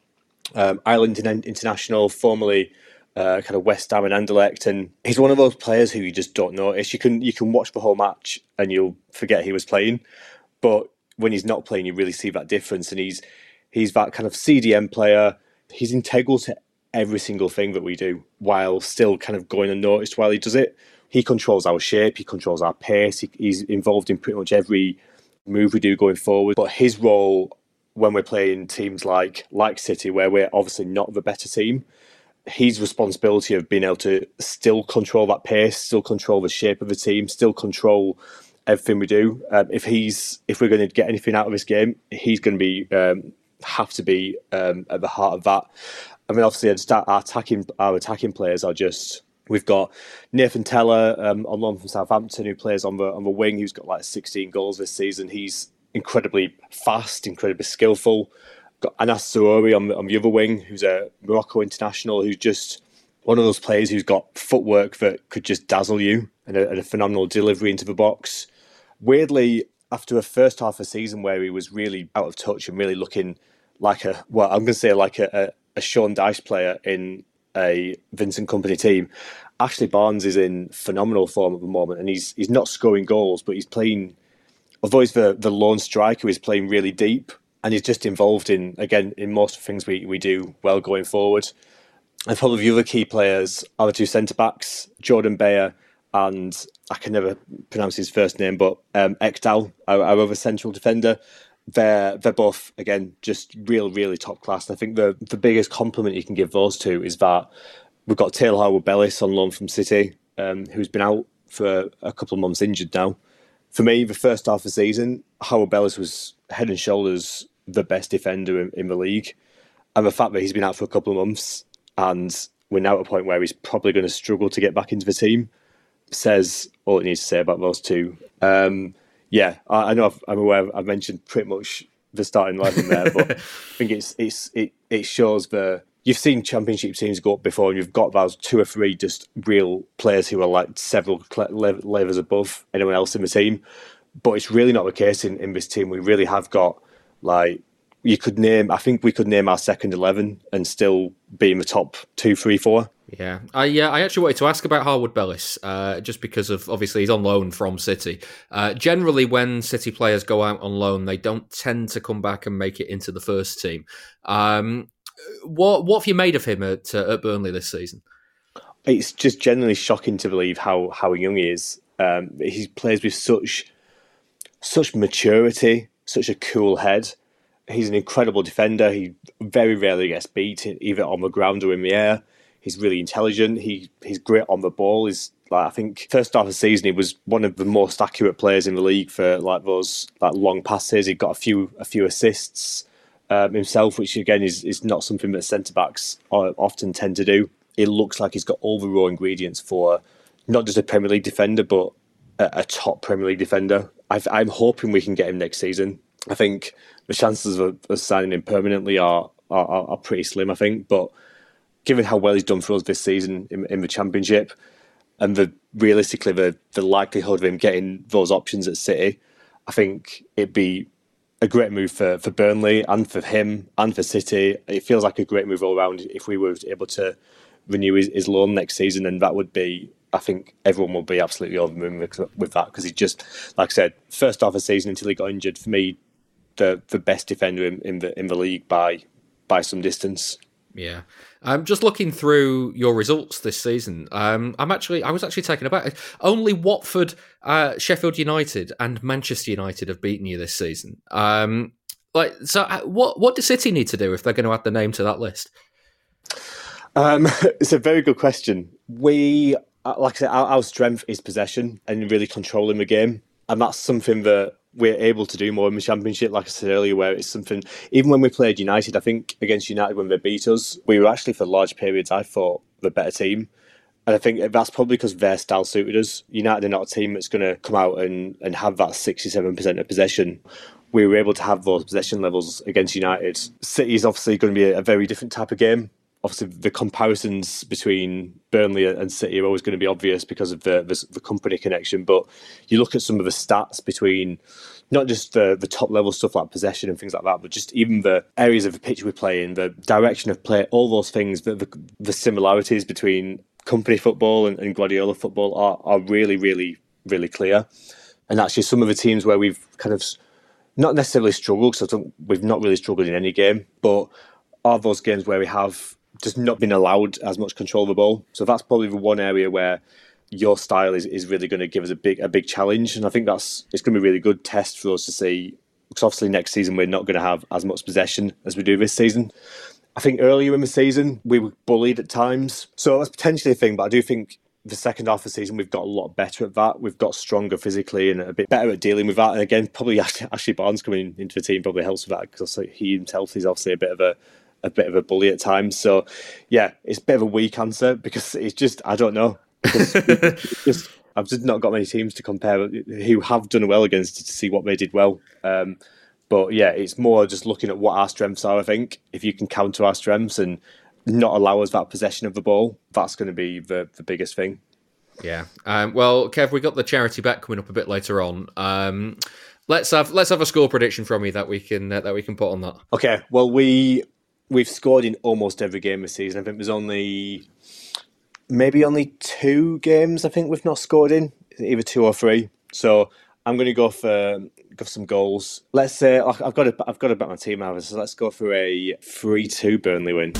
um, Ireland international, formerly uh, kind of West Ham and Anderlecht, and he's one of those players who you just don't notice. You can you can watch the whole match and you'll forget he was playing, but when he's not playing, you really see that difference. And he's he's that kind of C D M player. He's integral to every single thing that we do while still kind of going unnoticed while he does it. He controls our shape, he controls our pace, he, he's involved in pretty much every move we do going forward. But his role when we're playing teams like like City, where we're obviously not the better team, his responsibility of being able to still control that pace, still control the shape of the team, still control everything we do. Um, if he's if we're going to get anything out of this game, he's going to be um, have to be um, at the heart of that. I mean, obviously, our attacking our attacking players are just. We've got Nathan Teller um, on loan from Southampton, who plays on the on the wing, who's got like sixteen goals this season. He's incredibly fast, incredibly skillful. Got Anas Zaroury on the, on the other wing, who's a Morocco international, who's just one of those players who's got footwork that could just dazzle you and a, and a phenomenal delivery into the box. Weirdly, after a first half of the season where he was really out of touch and really looking like a, well, I'm going to say like a, a, a Sean Dyche player in a Vincent Kompany team, Ashley Barnes is in phenomenal form at the moment, and he's he's not scoring goals, but he's playing, although he's the, the lone striker, he's playing really deep, and he's just involved in, again, in most of the things we, we do well going forward. And probably the other key players are the two centre-backs, Jordan Bayer and, I can never pronounce his first name, but um, Ekdal, our, our other central defender. They're they're both, again, just real, really top class. And I think the the biggest compliment you can give those two is that we've got Taylor Harwood-Bellis on loan from City, um, who's been out for a, a couple of months injured now. For me, the first half of the season, Harwood-Bellis was head and shoulders the best defender in, in the league. And the fact that he's been out for a couple of months and we're now at a point where he's probably going to struggle to get back into the team says all it needs to say about those two. Um, Yeah, I know. I've, I'm aware. I've mentioned pretty much the starting eleven there, but I think it's it's it it shows the you've seen Championship teams go up before, and you've got those two or three just real players who are like several levels above anyone else in the team. But it's really not the case in, in this team. We really have got like you could name. I think we could name our second eleven and still be in the top two, three, four.
Yeah, I yeah, I actually wanted to ask about Harwood-Bellis, uh, just because of obviously he's on loan from City. Uh, generally, when City players go out on loan, they don't tend to come back and make it into the first team. Um, what what have you made of him at uh, at Burnley this season?
It's just generally shocking to believe how how young he is. Um, he plays with such such maturity, such a cool head. He's an incredible defender. He very rarely gets beat, either on the ground or in the air. He's really intelligent. He he's great on the ball. He's like I think first half of the season he was one of the most accurate players in the league for like those like long passes. He got a few a few assists um, himself, which again is is not something that centre backs often tend to do. It looks like he's got all the raw ingredients for not just a Premier League defender, but a, a top Premier League defender. I've, I'm hoping we can get him next season. I think the chances of, of signing him permanently are, are are pretty slim. I think, but given how well he's done for us this season in, in the Championship, and the realistically the, the likelihood of him getting those options at City, I think it'd be a great move for, for Burnley and for him and for City. It feels like a great move all around if we were able to renew his, his loan next season, and that would be, I think everyone will be absolutely over the moon with, with that, because he just, like I said, first half of the season until he got injured, for me, the the best defender in, in the in the league by by some distance.
Yeah, um, just looking through your results this season, um, I'm actually I was actually taken aback. Only Watford, uh, Sheffield United, and Manchester United have beaten you this season. Um, like, so, what what does City need to do if they're going to add the name to that list?
Um, it's a very good question. We, like I said, our, our strength is possession and really controlling the game, and that's something that we're able to do more in the Championship, like I said earlier, where it's something, even when we played United, I think against United when they beat us, we were actually for large periods, I thought, the better team. And I think that's probably because their style suited us. United are not a team that's going to come out and, and have that sixty-seven percent of possession. We were able to have those possession levels against United. City is obviously going to be a very different type of game. Obviously, the comparisons between Burnley and City are always going to be obvious because of the, the, the company connection. But you look at some of the stats between not just the, the top level stuff like possession and things like that, but just even the areas of the pitch we play in, the direction of play, all those things, the, the, the similarities between company football and, and Guardiola football are, are really, really, really clear. And actually, some of the teams where we've kind of not necessarily struggled, because we've not really struggled in any game, but are those games where we have just not been allowed as much control of the ball. So that's probably the one area where your style is, is really going to give us a big a big challenge. And I think that's it's going to be a really good test for us to see, because obviously next season we're not going to have as much possession as we do this season. I think earlier in the season we were bullied at times, so that's potentially a thing, but I do think the second half of the season we've got a lot better at that. We've got stronger physically and a bit better at dealing with that. And again, probably Ashley Barnes coming into the team probably helps with that, because he himself is obviously a bit of a a bit of a bully at times. So yeah, it's a bit of a weak answer, because it's just, I don't know. It's just, I've just not got many teams to compare who have done well against to see what they did well. Um, but yeah, it's more just looking at what our strengths are, I think. If you can counter our strengths and not allow us that possession of the ball, that's going to be the, the biggest thing.
Yeah. Um, well, Kev, we got the charity bet coming up a bit later on. Um, let's have let's have a score prediction from you that we can uh, that we can put on that.
Okay. Well, we we've scored in almost every game this season. I think there's only maybe only two games I think we've not scored in, either two or three. So I'm going to go for go for some goals. Let's say I've got to I've got to bet my team out, so let's go for a three two Burnley win.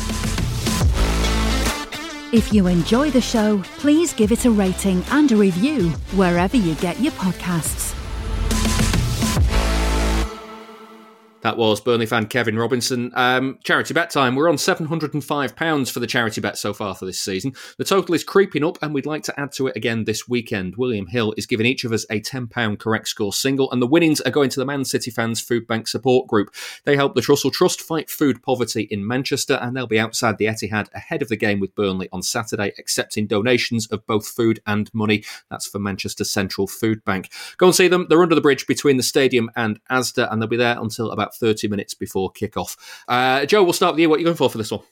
If you enjoy the show, please give it a rating and a review wherever you get your podcasts.
That was Burnley fan Kevin Robinson. Um, charity bet time. We're on seven hundred five pounds for the charity bet so far for this season. The total is creeping up, and we'd like to add to it again this weekend. William Hill is giving each of us a ten pounds correct score single, and the winnings are going to the Man City Fans Food Bank Support Group. They help the Trussell Trust fight food poverty in Manchester, and they'll be outside the Etihad ahead of the game with Burnley on Saturday, accepting donations of both food and money. That's for Manchester Central Food Bank. Go and see them. They're under the bridge between the stadium and Asda, and they'll be there until about thirty minutes before kickoff. Uh, Joe, we'll start with you. What are you going for for this one?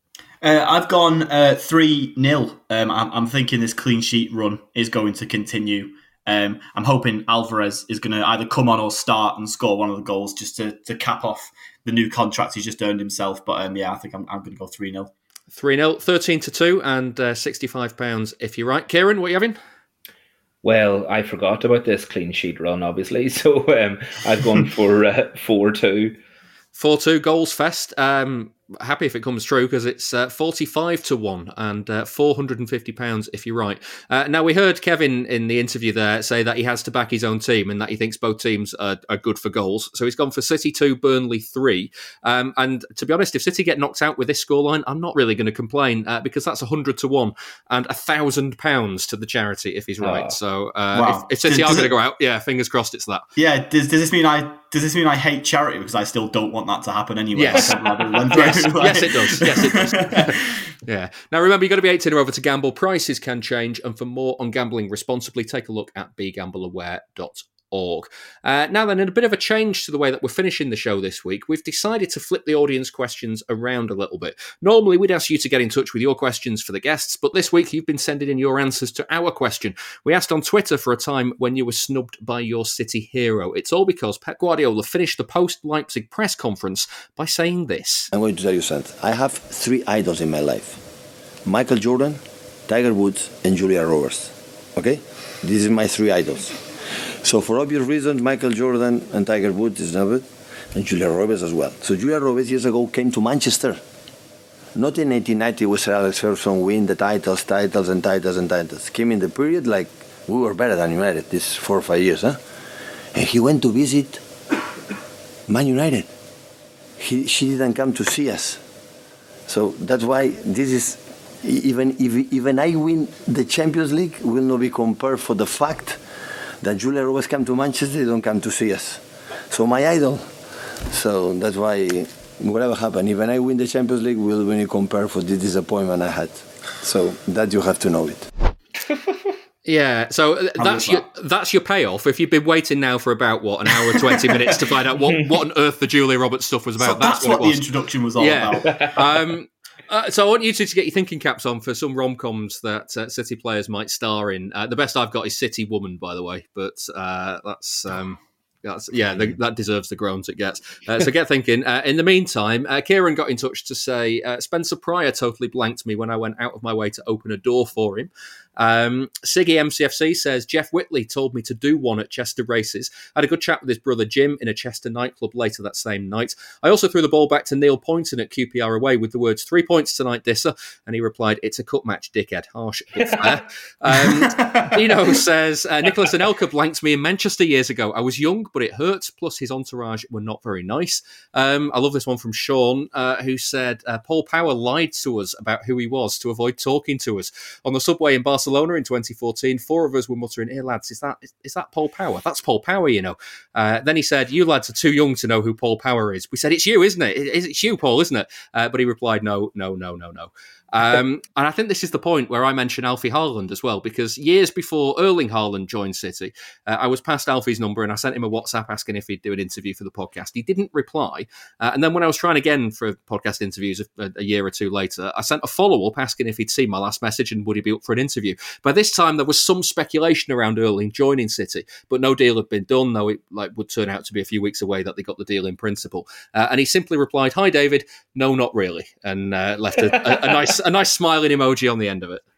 Uh, I've gone uh, three nil. Um, I'm, I'm thinking this clean sheet run is going to continue. Um, I'm hoping Alvarez is going to either come on or start and score one of the goals just to, to cap off the new contract he's just earned himself. But um, yeah, I think I'm, I'm going to go three nil.
three nil, thirteen to two, and uh, sixty-five pounds if you're right. Kieran, what are you having?
Well, I forgot about this clean sheet run, obviously, so um, I've gone for uh, four two.
four two goals fest. Um, happy if it comes true, because it's uh, forty-five to one and uh, four hundred fifty pounds if you're right. Uh, now, we heard Kevin in the interview there say that he has to back his own team and that he thinks both teams are, are good for goals. So he's gone for City two, Burnley three. Um, and to be honest, if City get knocked out with this scoreline, I'm not really going to complain uh, because that's one hundred to one and one thousand pounds to the charity if he's right. Oh. So uh, wow. if, if City does, are going to go out, yeah, fingers crossed it's that.
Yeah, does, does this mean I does this mean I hate charity? Because I still don't want that to happen anyway.
Yes, yes. yes it does. Yes, it does. Yeah. Now, remember, you've got to be eighteen or over to gamble. Prices can change. And for more on gambling responsibly, take a look at be gamble aware dot org. Uh, now then, in a bit of a change to the way that we're finishing the show this week, we've decided to flip the audience questions around a little bit. Normally, we'd ask you to get in touch with your questions for the guests, but this week you've been sending in your answers to our question. We asked on Twitter for a time when you were snubbed by your City hero. It's all because Pep Guardiola finished the post-Leipzig press conference by saying this.
I'm going to tell you something. I have three idols in my life. Michael Jordan, Tiger Woods, and Julia Roberts. Okay? These are my three idols. So for obvious reasons, Michael Jordan and Tiger Woods is numbered, and Julia Roberts as well. So Julia Roberts years ago came to Manchester. Not in eighteen ninety with Sir Alex Ferguson win the titles, titles and titles and titles. Came in the period like we were better than United these four or five years, huh? And he went to visit Man United. He, she didn't come to see us. So that's why this is, even if even I win the Champions League, will not be compared for the fact that Julia Roberts come to Manchester, they don't come to see us. So my idol. So that's why whatever happens, even I win the Champions League, will when you compare for the disappointment I had. So that you have to know it.
Yeah, so that's your that's your payoff. If you've been waiting now for about what an hour and twenty minutes to find out what, what on earth the Julia Roberts stuff was about,
so that's, that's what, what the introduction was all
yeah.
about.
um, uh, so I want you two to get your thinking caps on for some rom-coms that uh, City players might star in. Uh, the best I've got is City Woman, by the way, but uh, that's. Um, That's, yeah, the, that deserves the groans it gets. Uh, so get thinking. Uh, in the meantime, uh, Kieran got in touch to say uh, Spencer Pryor totally blanked me when I went out of my way to open a door for him. Um, Siggy M C F C says Jeff Whitley told me to do one at Chester Races. I had a good chat with his brother Jim in a Chester nightclub later that same night. I also threw the ball back to Neil Poynton at Q P R away with the words three points tonight, Disser, and he replied, "It's a cup match, dickhead." Harsh, but fair. um, Dino says uh, Nicholas Anelka blanked me in Manchester years ago. I was young, but it hurt. Plus, his entourage were not very nice. Um, I love this one from Sean, uh, who said uh, Paul Power lied to us about who he was to avoid talking to us on the subway in Barcelona. Barcelona in twenty fourteen, four of us were muttering, "Here, lads, is that is, is that Paul Power? That's Paul Power, you know." Uh, then he said, "You lads are too young to know who Paul Power is." We said, "It's you, isn't it? It, it's you, Paul, isn't it?" Uh, but he replied, "No, no, no, no, no." Um, and I think this is the point where I mention Alfie Haaland as well, because years before Erling Haaland joined City, uh, I was past Alfie's number and I sent him a WhatsApp asking if he'd do an interview for the podcast. He didn't reply. Uh, and then when I was trying again for podcast interviews a, a year or two later, I sent a follow-up asking if he'd seen my last message and would he be up for an interview. By this time, there was some speculation around Erling joining City, but no deal had been done, though it like would turn out to be a few weeks away that they got the deal in principle. Uh, and he simply replied, "Hi, David. No, not really," and uh, left a, a, a nice a nice smiling emoji on the end of it.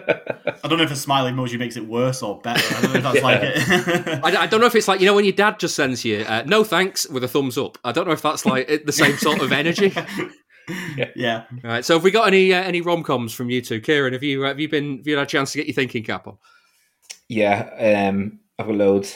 I don't know if a smiling emoji makes it worse or better. I don't know if that's yeah. like it.
I, I don't know if it's like, you know, when your dad just sends you uh, "no thanks" with a thumbs up. I don't know if that's like the same sort of energy.
Yeah. yeah.
All right. So, have we got any uh, any rom-coms from you two? Kieran, have you have you been have you had a chance to get your thinking cap on?
Yeah, um, I've got loads.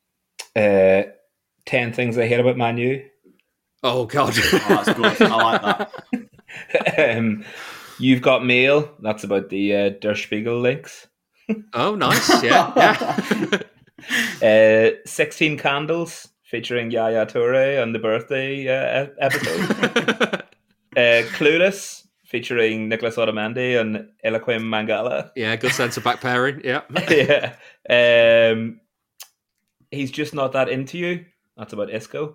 Uh, ten things I hate about Man U.
Oh God,
oh, that's good. I like
that. um, You've Got Mail. That's about the uh, Der Spiegel links.
Oh, nice. Yeah.
yeah. uh, sixteen Candles featuring Yaya Toure on the birthday uh, episode. uh, Clueless featuring Nicholas Otamendi and Eloquim Mangala.
Yeah, good sense of back pairing. Yeah.
yeah. Um, He's Just Not That Into You. That's about Isco.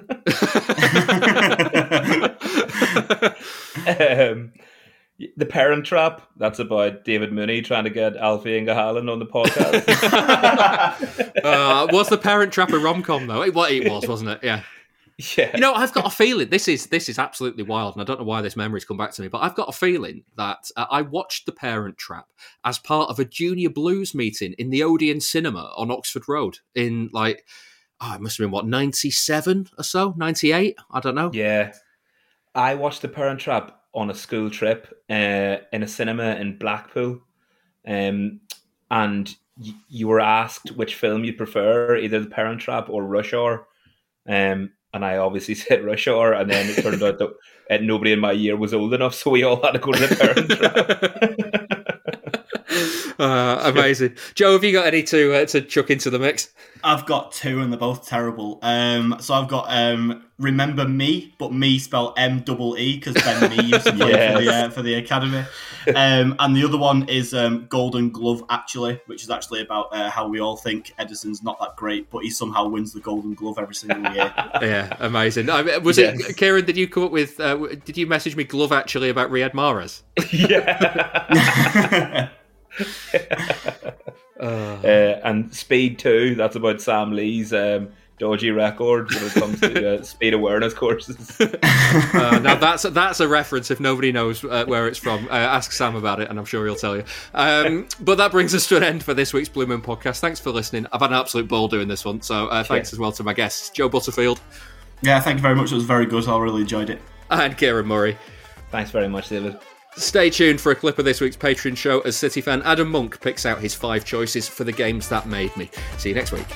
um, The Parent Trap. That's about David Mooney trying to get Alfie Inga Haaland on the podcast.
uh, was The Parent Trap a rom-com though? It, well, it was, wasn't it? Yeah.
Yeah.
You know, I've got a feeling this is this is absolutely wild, and I don't know why this memory's come back to me, but I've got a feeling that uh, I watched The Parent Trap as part of a Junior Blues meeting in the Odeon Cinema on Oxford Road in like, oh, it must have been what, ninety-seven or so, ninety-eight? I don't know.
Yeah, I watched The Parent Trap on a school trip uh, in a cinema in Blackpool, um, and y- you were asked which film you prefer, either The Parent Trap or Rush Hour. Um, and I obviously said Rush Hour, and then it turned out that uh, nobody in my year was old enough, so we all had to go to The
Parent Trap. uh, amazing. Joe, have you got any to uh, to chuck into the mix?
I've got two, and they're both terrible. Um, so I've got um, Remember Me, but me spelled M double E because Ben Mee used to play yes. for the uh, for the academy. Um, and the other one is um, Golden Glove, actually, which is actually about uh, how we all think Edison's not that great, but he somehow wins the Golden Glove every single year.
Yeah, amazing. I mean, was yes. it Kieran? Did you come up with? Uh, did you message me Glove actually about Riyad Mahrez?
Yeah. uh, uh, and Speed two, that's about Sam Lee's um, dodgy record when it comes to uh, speed awareness courses.
uh, now that's that's a reference if nobody knows uh, where it's from. Uh, ask Sam about it and I'm sure he'll tell you. Um, but that brings us to an end for this week's Blue Moon podcast. Thanks for listening. I've had an absolute ball doing this one, so uh, thanks yeah. as well to my guests, Joe Butterfield.
Yeah, thank you very much. It was very good. I really enjoyed it.
And Kieran Murray.
Thanks very much, David.
Stay tuned for a clip of this week's Patreon show as City fan Adam Monk picks out his five choices for the games that made me. See you next week.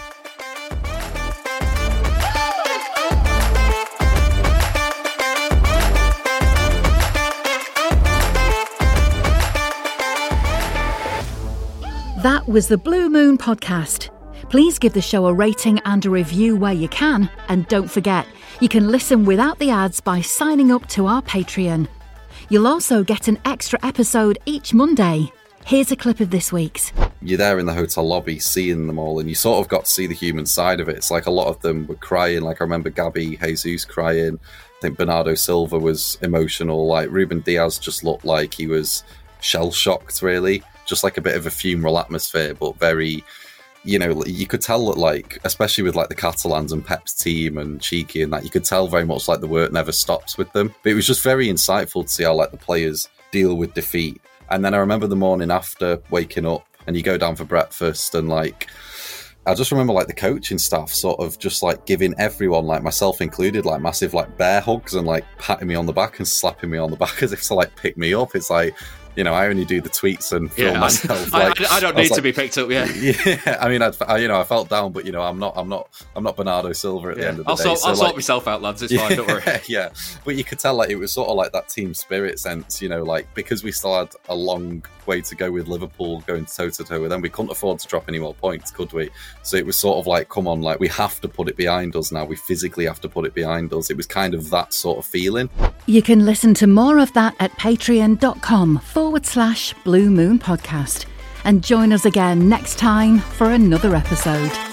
That was the Blue Moon podcast. Please give the show a rating and a review where you can. And don't forget, you can listen without the ads by signing up to our Patreon. You'll also get an extra episode each Monday. Here's a clip of this week's.
You're there in the hotel lobby seeing them all, and you sort of got to see the human side of it. It's like a lot of them were crying. Like I remember Gabby Jesus crying. I think Bernardo Silva was emotional. Like Ruben Diaz just looked like he was shell-shocked, really. Just like a bit of a funeral atmosphere, but very, you know, you could tell that, like, especially with like the Catalans and Pep's team and Cheeky and that, you could tell very much like the work never stops with them. But it was just very insightful to see how like the players deal with defeat. And then I remember the morning after waking up and you go down for breakfast and like, I just remember like the coaching staff sort of just like giving everyone, like myself included, like massive like bear hugs and like patting me on the back and slapping me on the back as if to like pick me up. It's like, you know, I only do the tweets and film
yeah,
myself.
I,
like,
I, I don't
I
need
like,
to be picked up. Yeah,
yeah. I mean, I'd, I, you know, I felt down, but you know, I'm not, I'm not, I'm not Bernardo Silva at
yeah.
the end of the
I'll
day.
Sort,
so,
I'll
like,
sort myself out, lads. It's
yeah,
fine. Don't worry.
Yeah, but you could tell like it was sort of like that team spirit sense. You know, like because we still had a long way to go with Liverpool going toe to toe with them, we couldn't afford to drop any more points, could we? So it was sort of like, come on, like we have to put it behind us now. We physically have to put it behind us. It was kind of that sort of feeling.
You can listen to more of that at patreon.com forward slash Blue Moon Podcast. And join us again next time for another episode.